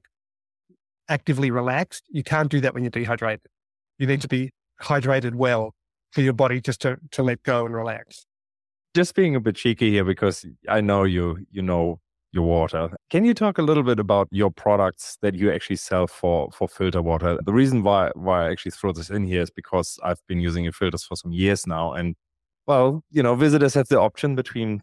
actively relaxed, you can't do that when you're dehydrated. You need to be hydrated well for your body just to to let go and relax. Just being a bit cheeky here, because I know you, you know your water. Can you talk a little bit about your products that you actually sell for for filter water? The reason why why I actually throw this in here is because I've been using your filters for some years now, and well, you know, visitors have the option between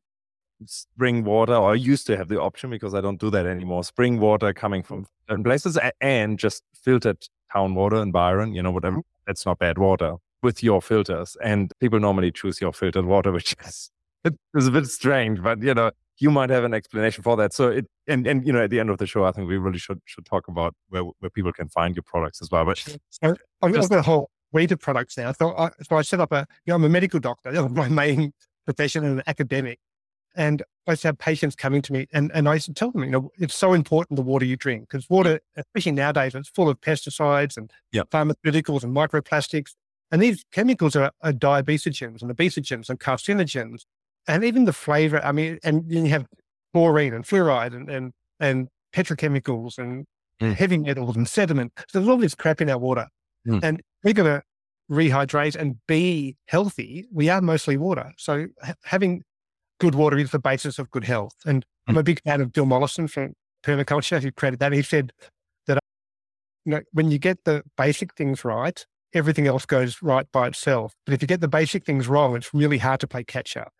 spring water, or I used to have the option because I don't do that anymore. Spring water coming from certain places and just filtered town water in Byron, you know, whatever. That's not bad water with your filters. And people normally choose your filtered water, which is, it is a bit strange, but you know, you might have an explanation for that. So it, and, and, you know, at the end of the show, I think we really should, should talk about where, where people can find your products as well. But so I've got a whole suite of products now. So I, so I set up a, you know, I'm a medical doctor. That was my main profession and an academic. And I used to have patients coming to me and, and I used to tell them, you know, it's so important the water you drink, because water, especially nowadays, it's full of pesticides and yep. pharmaceuticals and microplastics. And these chemicals are, are diabesogens and obesogens and carcinogens. And even the flavor, I mean, and you have chlorine and fluoride and, and, and petrochemicals and mm. heavy metals and sediment. So there's all this crap in our water. Mm. And we're going to rehydrate and be healthy. We are mostly water. So ha- having good water is the basis of good health. And I'm a big fan of Bill Mollison from Permaculture, who created that. He said that, you know, when you get the basic things right, everything else goes right by itself. But if you get the basic things wrong, it's really hard to play catch up.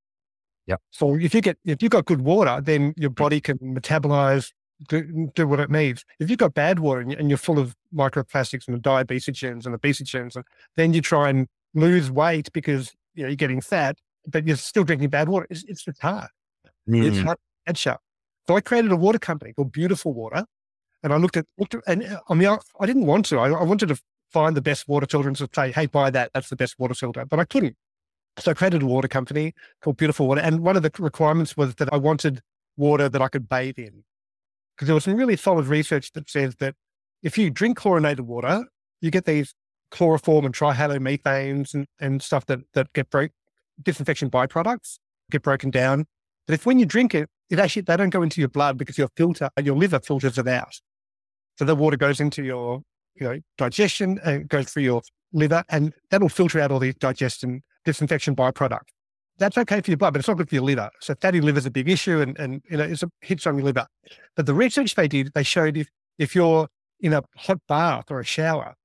Yeah. So if you get, if you've got good water, then your body can metabolize, do, do what it needs. If you've got bad water and, and you're full of microplastics and diabesogens and obesogens, and then you try and lose weight because, you know, you're getting fat, but you're still drinking bad water. It's, it's just hard. Mm. It's hard to catch up. So I created a water company called Beautiful Water. And I looked at, looked at and on the, I didn't want to, I, I wanted to find the best water filter and say, hey, buy that. That's the best water filter. But I couldn't. So I created a water company called Beautiful Water. And one of the requirements was that I wanted water that I could bathe in. Because there was some really solid research that says that if you drink chlorinated water, you get these chloroform and trihalomethanes and, and stuff that, that get broke. Disinfection byproducts get broken down. But if when you drink it, it actually, they don't go into your blood because your filter, your liver filters it out. So the water goes into your, you know, digestion and goes through your liver, and that'll filter out all these digestion, disinfection byproducts. That's okay for your blood, but it's not good for your liver. So fatty liver is a big issue, and, and you know, it's a hits on your liver. But the research they did, they showed if, if you're in a hot bath or a shower,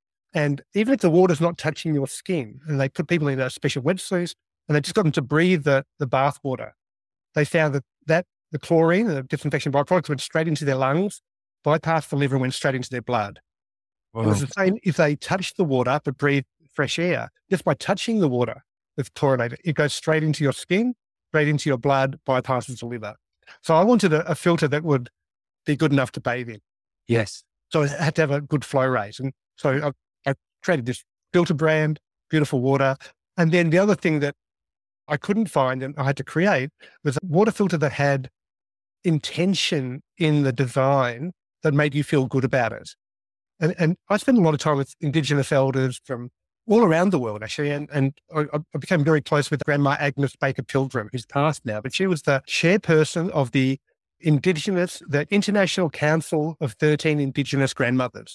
and even if the water's not touching your skin, and they put people in a special wetsuit and they just got them to breathe the, the bath water, they found that, that the chlorine and the disinfection byproducts went straight into their lungs, bypassed the liver and went straight into their blood. Wow. It was the same if they touched the water but breathed fresh air. Just by touching the water with chlorinated, it goes straight into your skin, straight into your blood, bypasses the liver. So I wanted a, a filter that would be good enough to bathe in. Yes. So it had to have a good flow rate. And so I I created this filter brand, Beautiful Water. And then the other thing that I couldn't find and I had to create was a water filter that had intention in the design that made you feel good about it. And, and I spent a lot of time with Indigenous elders from all around the world, actually. And, and I, I became very close with Grandma Agnes Baker Pilgrim, who's passed now, but she was the chairperson of the Indigenous, the International Council of thirteen Indigenous Grandmothers.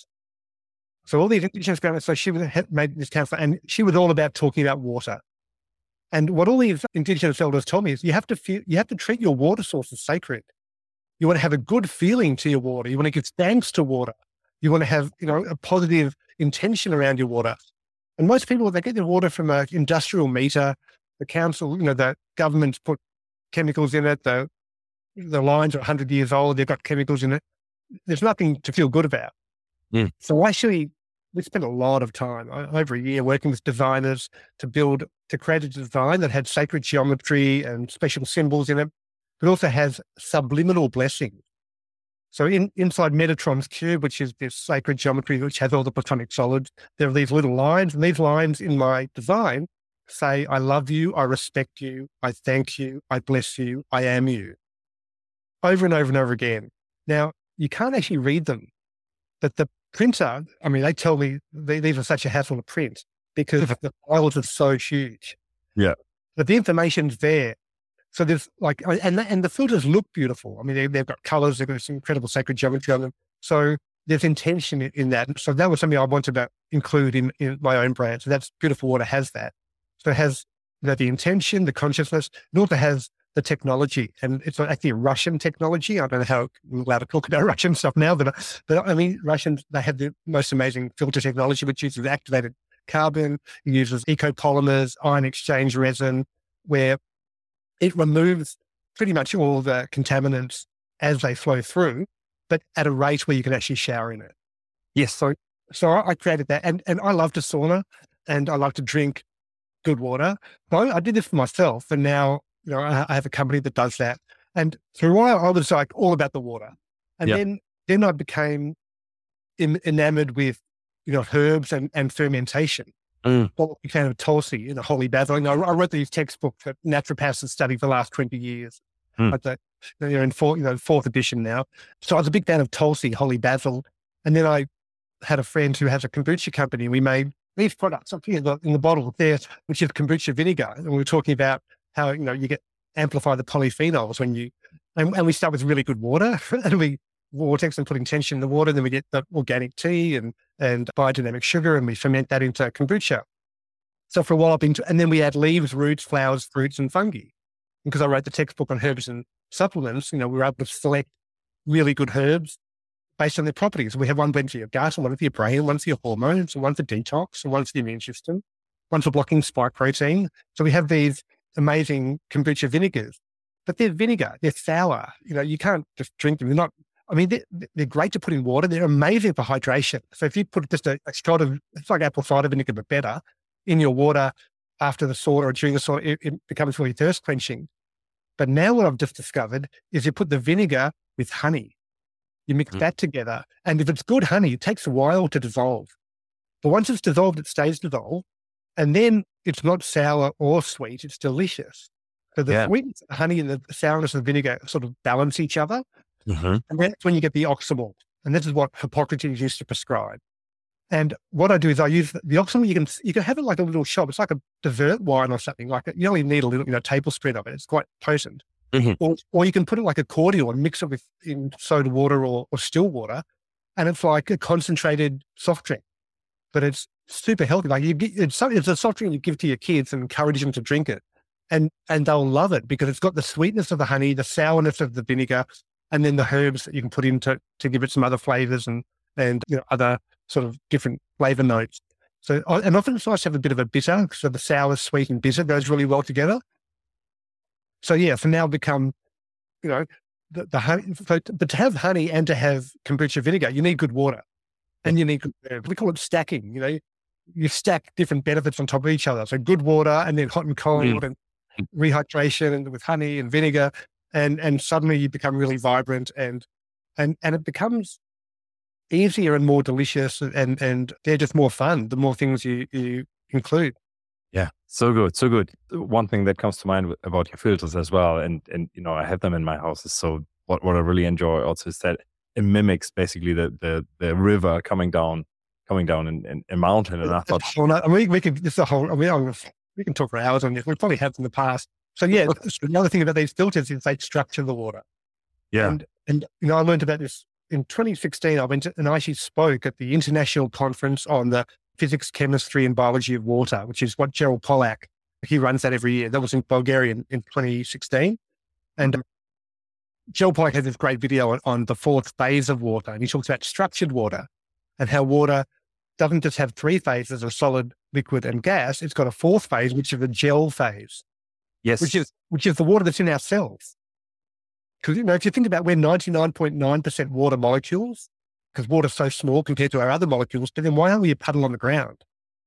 So all these Indigenous grandmothers, so she had made this council, and she was all about talking about water. And what all these Indigenous elders told me is you have to feel, you have to treat your water source as sacred. You want to have a good feeling to your water. You want to give thanks to water. You want to have, you know, a positive intention around your water. And most people, they get their water from an industrial meter. The council, you know, the government's put chemicals in it. The, the lines are one hundred years old. They've got chemicals in it. There's nothing to feel good about. Mm. So actually, we spent a lot of time, over a year, working with designers to build, to create a design that had sacred geometry and special symbols in it, but also has subliminal blessings. So in, inside Metatron's cube, which is this sacred geometry, which has all the platonic solids, there are these little lines, and these lines in my design say, I love you, I respect you, I thank you, I bless you, I am you. Over and over and over again. Now, you can't actually read them, but the printer, I mean, they tell me they, these are such a hassle to print because the files are so huge. Yeah. But the information's there. So there's like, and the, and the filters look beautiful. I mean, they, they've got colors, they've got some incredible sacred geometry on them. So there's intention in, in that. So that was something I wanted to include in, in my own brand. So that's Beautiful Water has that. So it has, you know, the intention, the consciousness. It also has the technology, and it's actually a Russian technology. I don't know how we're allowed to talk about Russian stuff now, but, but I mean, Russians, they have the most amazing filter technology, which uses activated carbon, it uses ecopolymers, ion exchange resin, where it removes pretty much all the contaminants as they flow through, but at a rate where you can actually shower in it. Yes. So, so I created that, and, and I love to sauna, and I love to drink good water. So I did this for myself, and now, you know, I, I have a company that does that. And for a while, I was like all about the water, and yep. then then I became in, enamored with, you know, herbs and, and fermentation. Mm. What became of Tulsi, you know, holy basil. You know, I wrote these textbooks that naturopaths have studied for the last twenty years. Mm. But the, they're in four, you know, fourth edition now. So I was a big fan of Tulsi, holy basil, and then I had a friend who has a kombucha company, and we made these products up here in the, in the bottle there, which is kombucha vinegar. And we were talking about how, you know, you get amplify the polyphenols when you, and, and we start with really good water, and we vortex and put intention in the water. Then we get the organic tea and, and biodynamic sugar, and we ferment that into kombucha. So for a while I've been, to, and then we add leaves, roots, flowers, fruits, and fungi. And because I wrote the textbook on herbs and supplements, you know, we were able to select really good herbs based on their properties. We have one blend for your gut, and one for your brain, one for your hormones, and one for detox, and one for the immune system, one for blocking spike protein. So we have these amazing kombucha vinegars, but they're vinegar, they're sour. You know, you can't just drink them. They're not, I mean, they're, they're great to put in water. They're amazing for hydration. So if you put just a, a shot of, it's like apple cider vinegar, but better, in your water after the sauna or during the sauna, it, it becomes really thirst quenching. But now what I've just discovered is you put the vinegar with honey. You mix mm. that together. And if it's good honey, it takes a while to dissolve. But once it's dissolved, it stays dissolved. And then it's not sour or sweet. It's delicious. So the yeah. sweetness of the honey and the sourness of the vinegar sort of balance each other. Mm-hmm. And that's when you get the oxymalt. And this is what Hippocrates used to prescribe. And what I do is I use the oxymalt. You can you can have it like a little shot. It's like a dessert wine or something. Like you only need a little, you know, tablespoon of it. It's quite potent. Mm-hmm. Or, or you can put it like a cordial and mix it with in soda water or, or still water, and it's like a concentrated soft drink, but it's super healthy. Like you get, it's, it's a soft drink you give to your kids and encourage them to drink it, and and they'll love it because it's got the sweetness of the honey, the sourness of the vinegar, and then the herbs that you can put in to, to give it some other flavors and and you know, other sort of different flavor notes. So and often it's nice to have a bit of a bitter, so the sour, sweet, and bitter goes really well together. So yeah, for now become, you know, the, the honey, but to have honey and to have kombucha vinegar, you need good water and you need good herbs. We call it stacking. You know, you stack different benefits on top of each other. So good water and then hot and cold mm. and rehydration and with honey and vinegar, and and suddenly you become really vibrant and and and it becomes easier and more delicious and and they're just more fun the more things you you include. Yeah, so good, so good. One thing that comes to mind about your filters as well, and and you know, I have them in my house. Is so what what I really enjoy also is that it mimics basically the the, the river coming down, coming down in, in a mountain. And I thought, I mean, we can this a whole. I mean, we can talk for hours on this. We probably have in the past. So yeah, the other thing about these filters is they structure the water. Yeah, and and you know, I learned about this in twenty sixteen. I went to, and I actually spoke at the International Conference on the Physics, Chemistry, and Biology of Water, which is what Gerald Pollack, he runs that every year. That was in Bulgaria in, in twenty sixteen. And um, Gerald Pollack has this great video on, on the fourth phase of water. And he talks about structured water and how water doesn't just have three phases of solid, liquid, and gas. It's got a fourth phase, which is the gel phase. Yes. Which is, which is the water that's in our cells. Because, you know, if you think about we're ninety-nine point nine percent water molecules, because water's so small compared to our other molecules, but then why aren't we a puddle on the ground?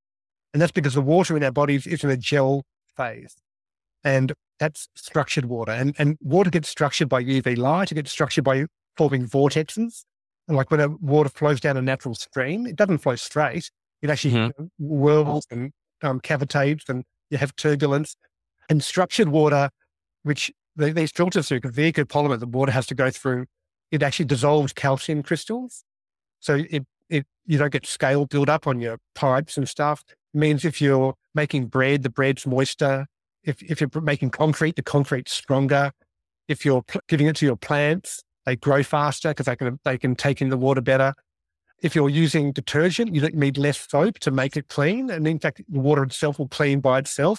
And that's because the water in our bodies is in a gel phase. And that's structured water. And, and water gets structured by U V light. It gets structured by forming vortexes. And like when a water flows down a natural stream, it doesn't flow straight. It actually mm-hmm. whirls and um, cavitates, and you have turbulence. And structured water, which the, these filters through, because the ecopolymer the water has to go through, it actually dissolves calcium crystals. So it, it you don't get scale build up on your pipes and stuff. It means if you're making bread, the bread's moister. If if you're making concrete, the concrete's stronger. If you're pl- giving it to your plants, they grow faster because they can they can take in the water better. If you're using detergent, you don't need less soap to make it clean. And in fact, the water itself will clean by itself with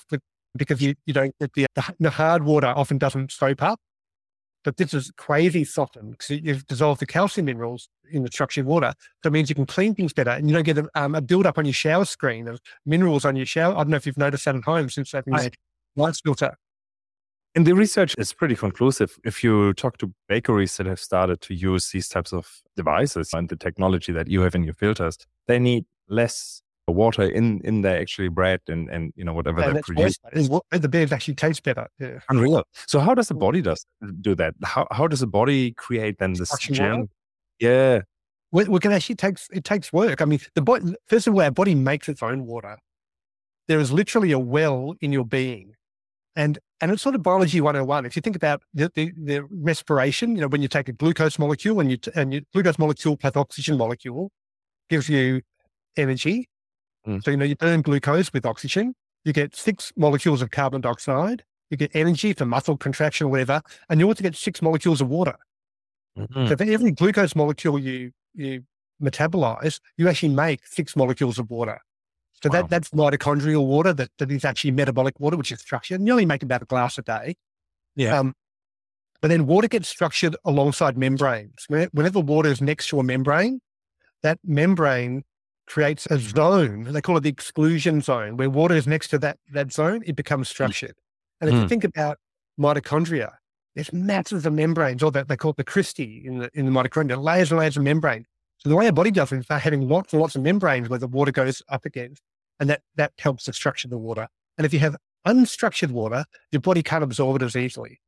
because you, you don't get the, the, the hard water often doesn't soap up. But this is quasi softened because you've dissolved the calcium minerals in the structured water. So it means you can clean things better and you don't get a, um, a build up on your shower screen of minerals on your shower. I don't know if you've noticed that at home since having that lights filter. And the research is pretty conclusive. If you talk to bakeries that have started to use these types of devices and the technology that you have in your filters, they need less water in, in their actually bread and, and you know, whatever and they produce. The beers actually taste better. Yeah. Unreal. So how does the body does do that? How how does the body create then this gem? Yeah. We, we can actually takes it takes work. I mean, the body, first of all, our body makes its own water. There is literally a well in your being. And and it's sort of biology one oh one. If you think about the, the, the respiration, you know, when you take a glucose molecule and you and your glucose molecule plus oxygen molecule gives you energy. Mm. So, you know, you burn glucose with oxygen, you get six molecules of carbon dioxide, you get energy for muscle contraction or whatever, and you also get six molecules of water. Mm-hmm. So for every glucose molecule you you metabolize, you actually make six molecules of water. So wow. that that's mitochondrial water that, that is actually metabolic water, which is structured. And you only make about a glass a day. Yeah. Um, but then water gets structured alongside membranes. Whenever water is next to a membrane, that membrane creates a zone. They call it the exclusion zone. Where water is next to that, that zone, it becomes structured. And if mm. you think about mitochondria, there's masses of membranes, or that they call it the cristae in the, in the mitochondria, layers and layers of membrane. So the way our body does it is by having lots and lots of membranes where the water goes up against, and that, that helps to structure the water. And if you have unstructured water, your body can't absorb it as easily.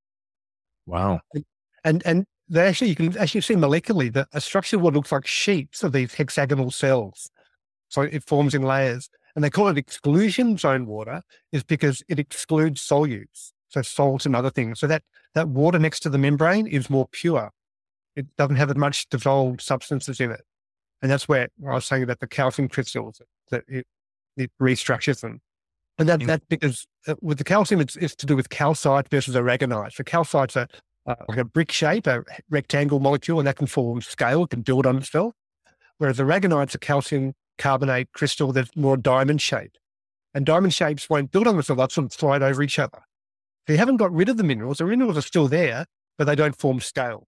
Wow. And, and, and they actually, you can actually see molecularly that a structured water looks like sheets of these hexagonal cells. So it forms in layers. And they call it exclusion zone water is because it excludes solutes, so salts and other things. So that, that water next to the membrane is more pure. It doesn't have as much dissolved substances in it. And that's where I was saying about the calcium crystals, that it, it restructures them. And that, that because uh, with the calcium, it's, it's to do with calcite versus aragonite. So calcite's a, uh, like a brick shape, a rectangle molecule, and that can form scale, it can build on itself. Whereas aragonite's a calcium carbonate crystal that's more diamond shaped. And diamond shapes won't build on themselves, they'll sort of slide over each other. So you haven't got rid of the minerals. The minerals are still there, but they don't form scale.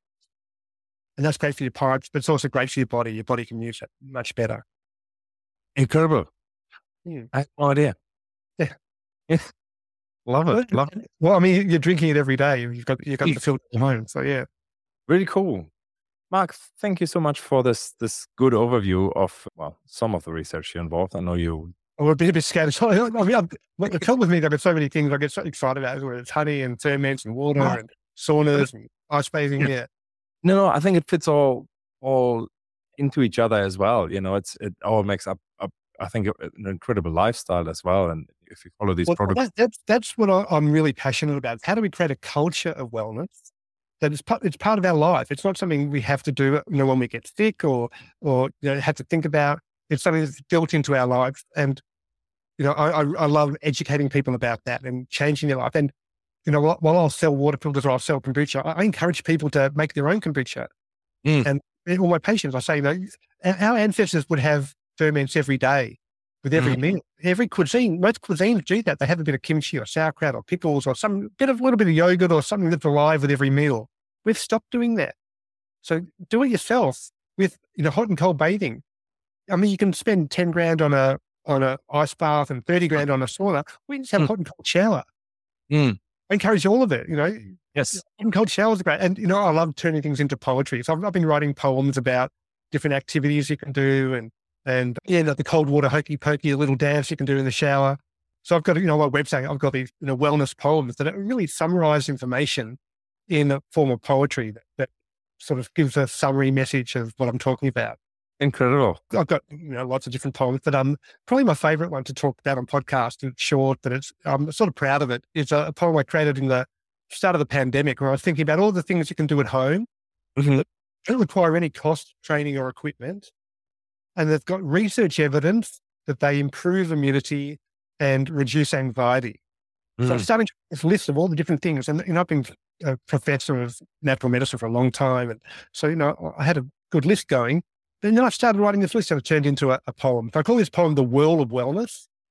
And that's great for your pipes, but it's also great for your body. Your body can use it much better. Incredible. Yeah. I have no idea. Yeah. Yeah. Love it. Love it. Well, I mean, you're drinking it every day. You've got, you've got the filter at home. So yeah. Really cool. Mark, thank you so much for this, this good overview of, well, some of the research you involved. I know you. I'm a bit, a bit scared. I mean, I'm, the trouble with me, I've got so many things I get so excited about, whether it's honey and ferments and water oh. and saunas and ice bathing. Yeah. yeah. No, no, I think it fits all all into each other as well. You know, it's it all makes up, up I think, an incredible lifestyle as well. And if you follow these well, products. That, that's, that's what I, I'm really passionate about. How do we create a culture of wellness that is part, it's part of our life? It's not something we have to do, you know, when we get sick or, or, you know, have to think about. It's something that's built into our lives. And, you know, I, I, I love educating people about that and changing their life. And, you know, while I'll sell water filters or I'll sell kombucha, I encourage people to make their own kombucha. Mm. And all my patients, I say, you know, our ancestors would have ferments every day with every mm. meal. Every cuisine, most cuisines do that. They have a bit of kimchi or sauerkraut or pickles or some bit of little bit of yogurt or something that's alive with every meal. We've stopped doing that. So do it yourself with, you know, hot and cold bathing. I mean, you can spend ten grand on a on a ice bath and thirty grand on a sauna. We just have mm. a hot and cold shower. Mm. I encourage all of it, you know. Yes. And cold showers are great. And, you know, I love turning things into poetry. So I've, I've been writing poems about different activities you can do and, and yeah, like the cold water hokey pokey, a little dance you can do in the shower. So I've got, you know, my website, I've got these, you know, wellness poems that really summarize information in a form of poetry that, that sort of gives a summary message of what I'm talking about. Incredible. I've got, you know, lots of different poems, but um, probably my favorite one to talk about on podcast, and short, that it's, I'm sort of proud of it, is a, a poem I created in the start of the pandemic, where I was thinking about all the things you can do at home mm-hmm. that don't require any cost, training or equipment. And they've got research evidence that they improve immunity and reduce anxiety. Mm. So I'm starting this list of all the different things. And, you know, I've been a professor of natural medicine for a long time. And so, you know, I had a good list going. And then I started writing this list and it turned into a, a poem. So I call this poem The Whirl of Wellness.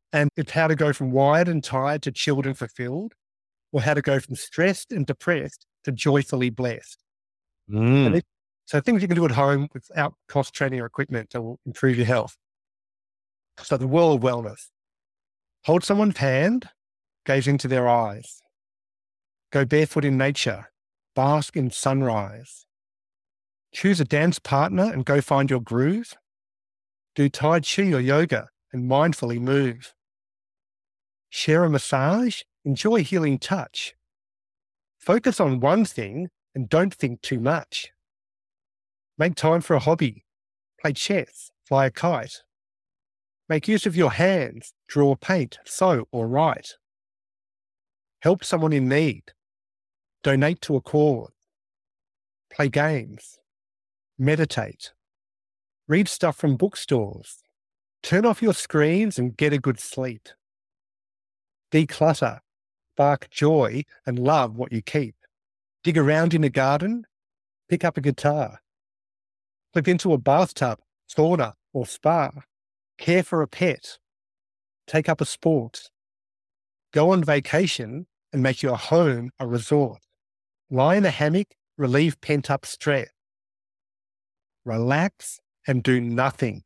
And it's how to go from wired and tired to chilled and fulfilled, or how to go from stressed and depressed to joyfully blessed. Mm. And it, so things you can do at home without cost training or equipment that will improve your health. So the wall of wellness. Hold someone's hand, gaze into their eyes. Go barefoot in nature, bask in sunrise. Choose a dance partner and go find your groove. Do Tai Chi or yoga and mindfully move. Share a massage, enjoy healing touch. Focus on one thing and don't think too much. Make time for a hobby. Play chess, fly a kite. Make use of your hands, draw, paint, sew, or write. Help someone in need. Donate to a cause. Play games. Meditate. Read stuff from bookstores. Turn off your screens and get a good sleep. Declutter. Spark joy and love what you keep. Dig around in a garden. Pick up a guitar. Slip into a bathtub, sauna, or spa. Care for a pet. Take up a sport. Go on vacation and make your home a resort. Lie in a hammock, relieve pent-up stress. Relax and do nothing,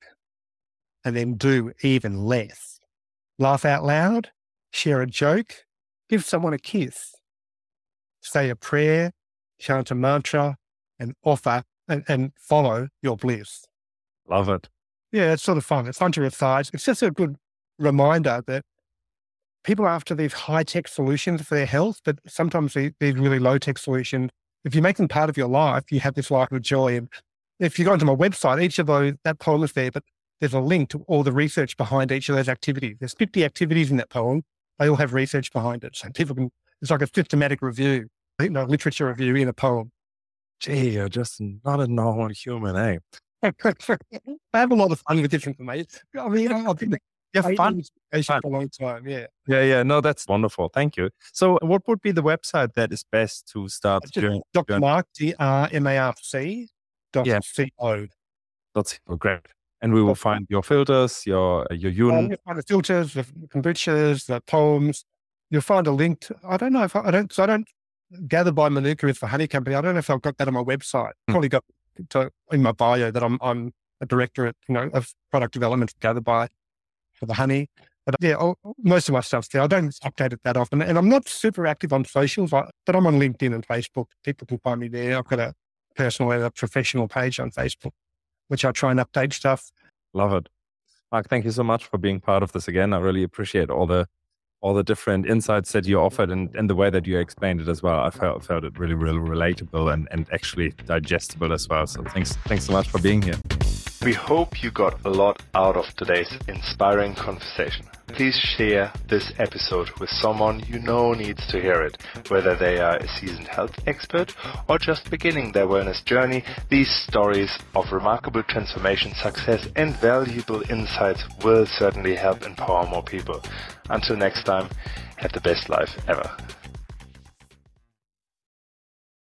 and then do even less. Laugh out loud, share a joke, give someone a kiss. Say a prayer, chant a mantra, and offer and, and follow your bliss. Love it. Yeah, it's sort of fun. It's fun to recite. It's just a good reminder that people are after these high-tech solutions for their health, but sometimes these really low-tech solutions, if you make them part of your life, you have this life of joy. And if you go onto my website, each of those, that poem is there, but there's a link to all the research behind each of those activities. There's fifty activities in that poem. They all have research behind it. So people can, it's like a systematic review, you know, literature review in a poem. Gee, you're just not a normal human, eh? I have a lot of fun with this information. I mean, I've been Yeah, fun. for a long time. Yeah. Yeah, yeah. No, that's wonderful. Thank you. So what would be the website that is best to start doing? Doctor Mark, D R M A R C dot Yeah. C O. That's great. And we will find your filters, your your Um, Yun. you'll find the filters, the kombuchas, the poems. You'll find a link. To, I don't know if I, I don't, so I don't gather by Manuka is the honey company. I don't know if I've got that on my website. Hmm. Probably got to, in my bio that I'm, I'm a director at, you know, of product development for Gather by for the honey. But yeah, all, most of my stuff's there. I don't update it that often. And I'm not super active on socials, but I'm on LinkedIn and Facebook. People can find me there. I've got a personal and a professional page on Facebook, which I try and update stuff. Love it. Mark, thank you so much for being part of this again. I really appreciate all the all the different insights that you offered and, and the way that you explained it as well. I felt felt it really, really relatable and, and actually digestible as well. So thanks thanks so much for being here. We hope you got a lot out of today's inspiring conversation. Please share this episode with someone you know needs to hear it. Whether they are a seasoned health expert or just beginning their wellness journey, these stories of remarkable transformation, success, and valuable insights will certainly help empower more people. Until next time, have the best life ever.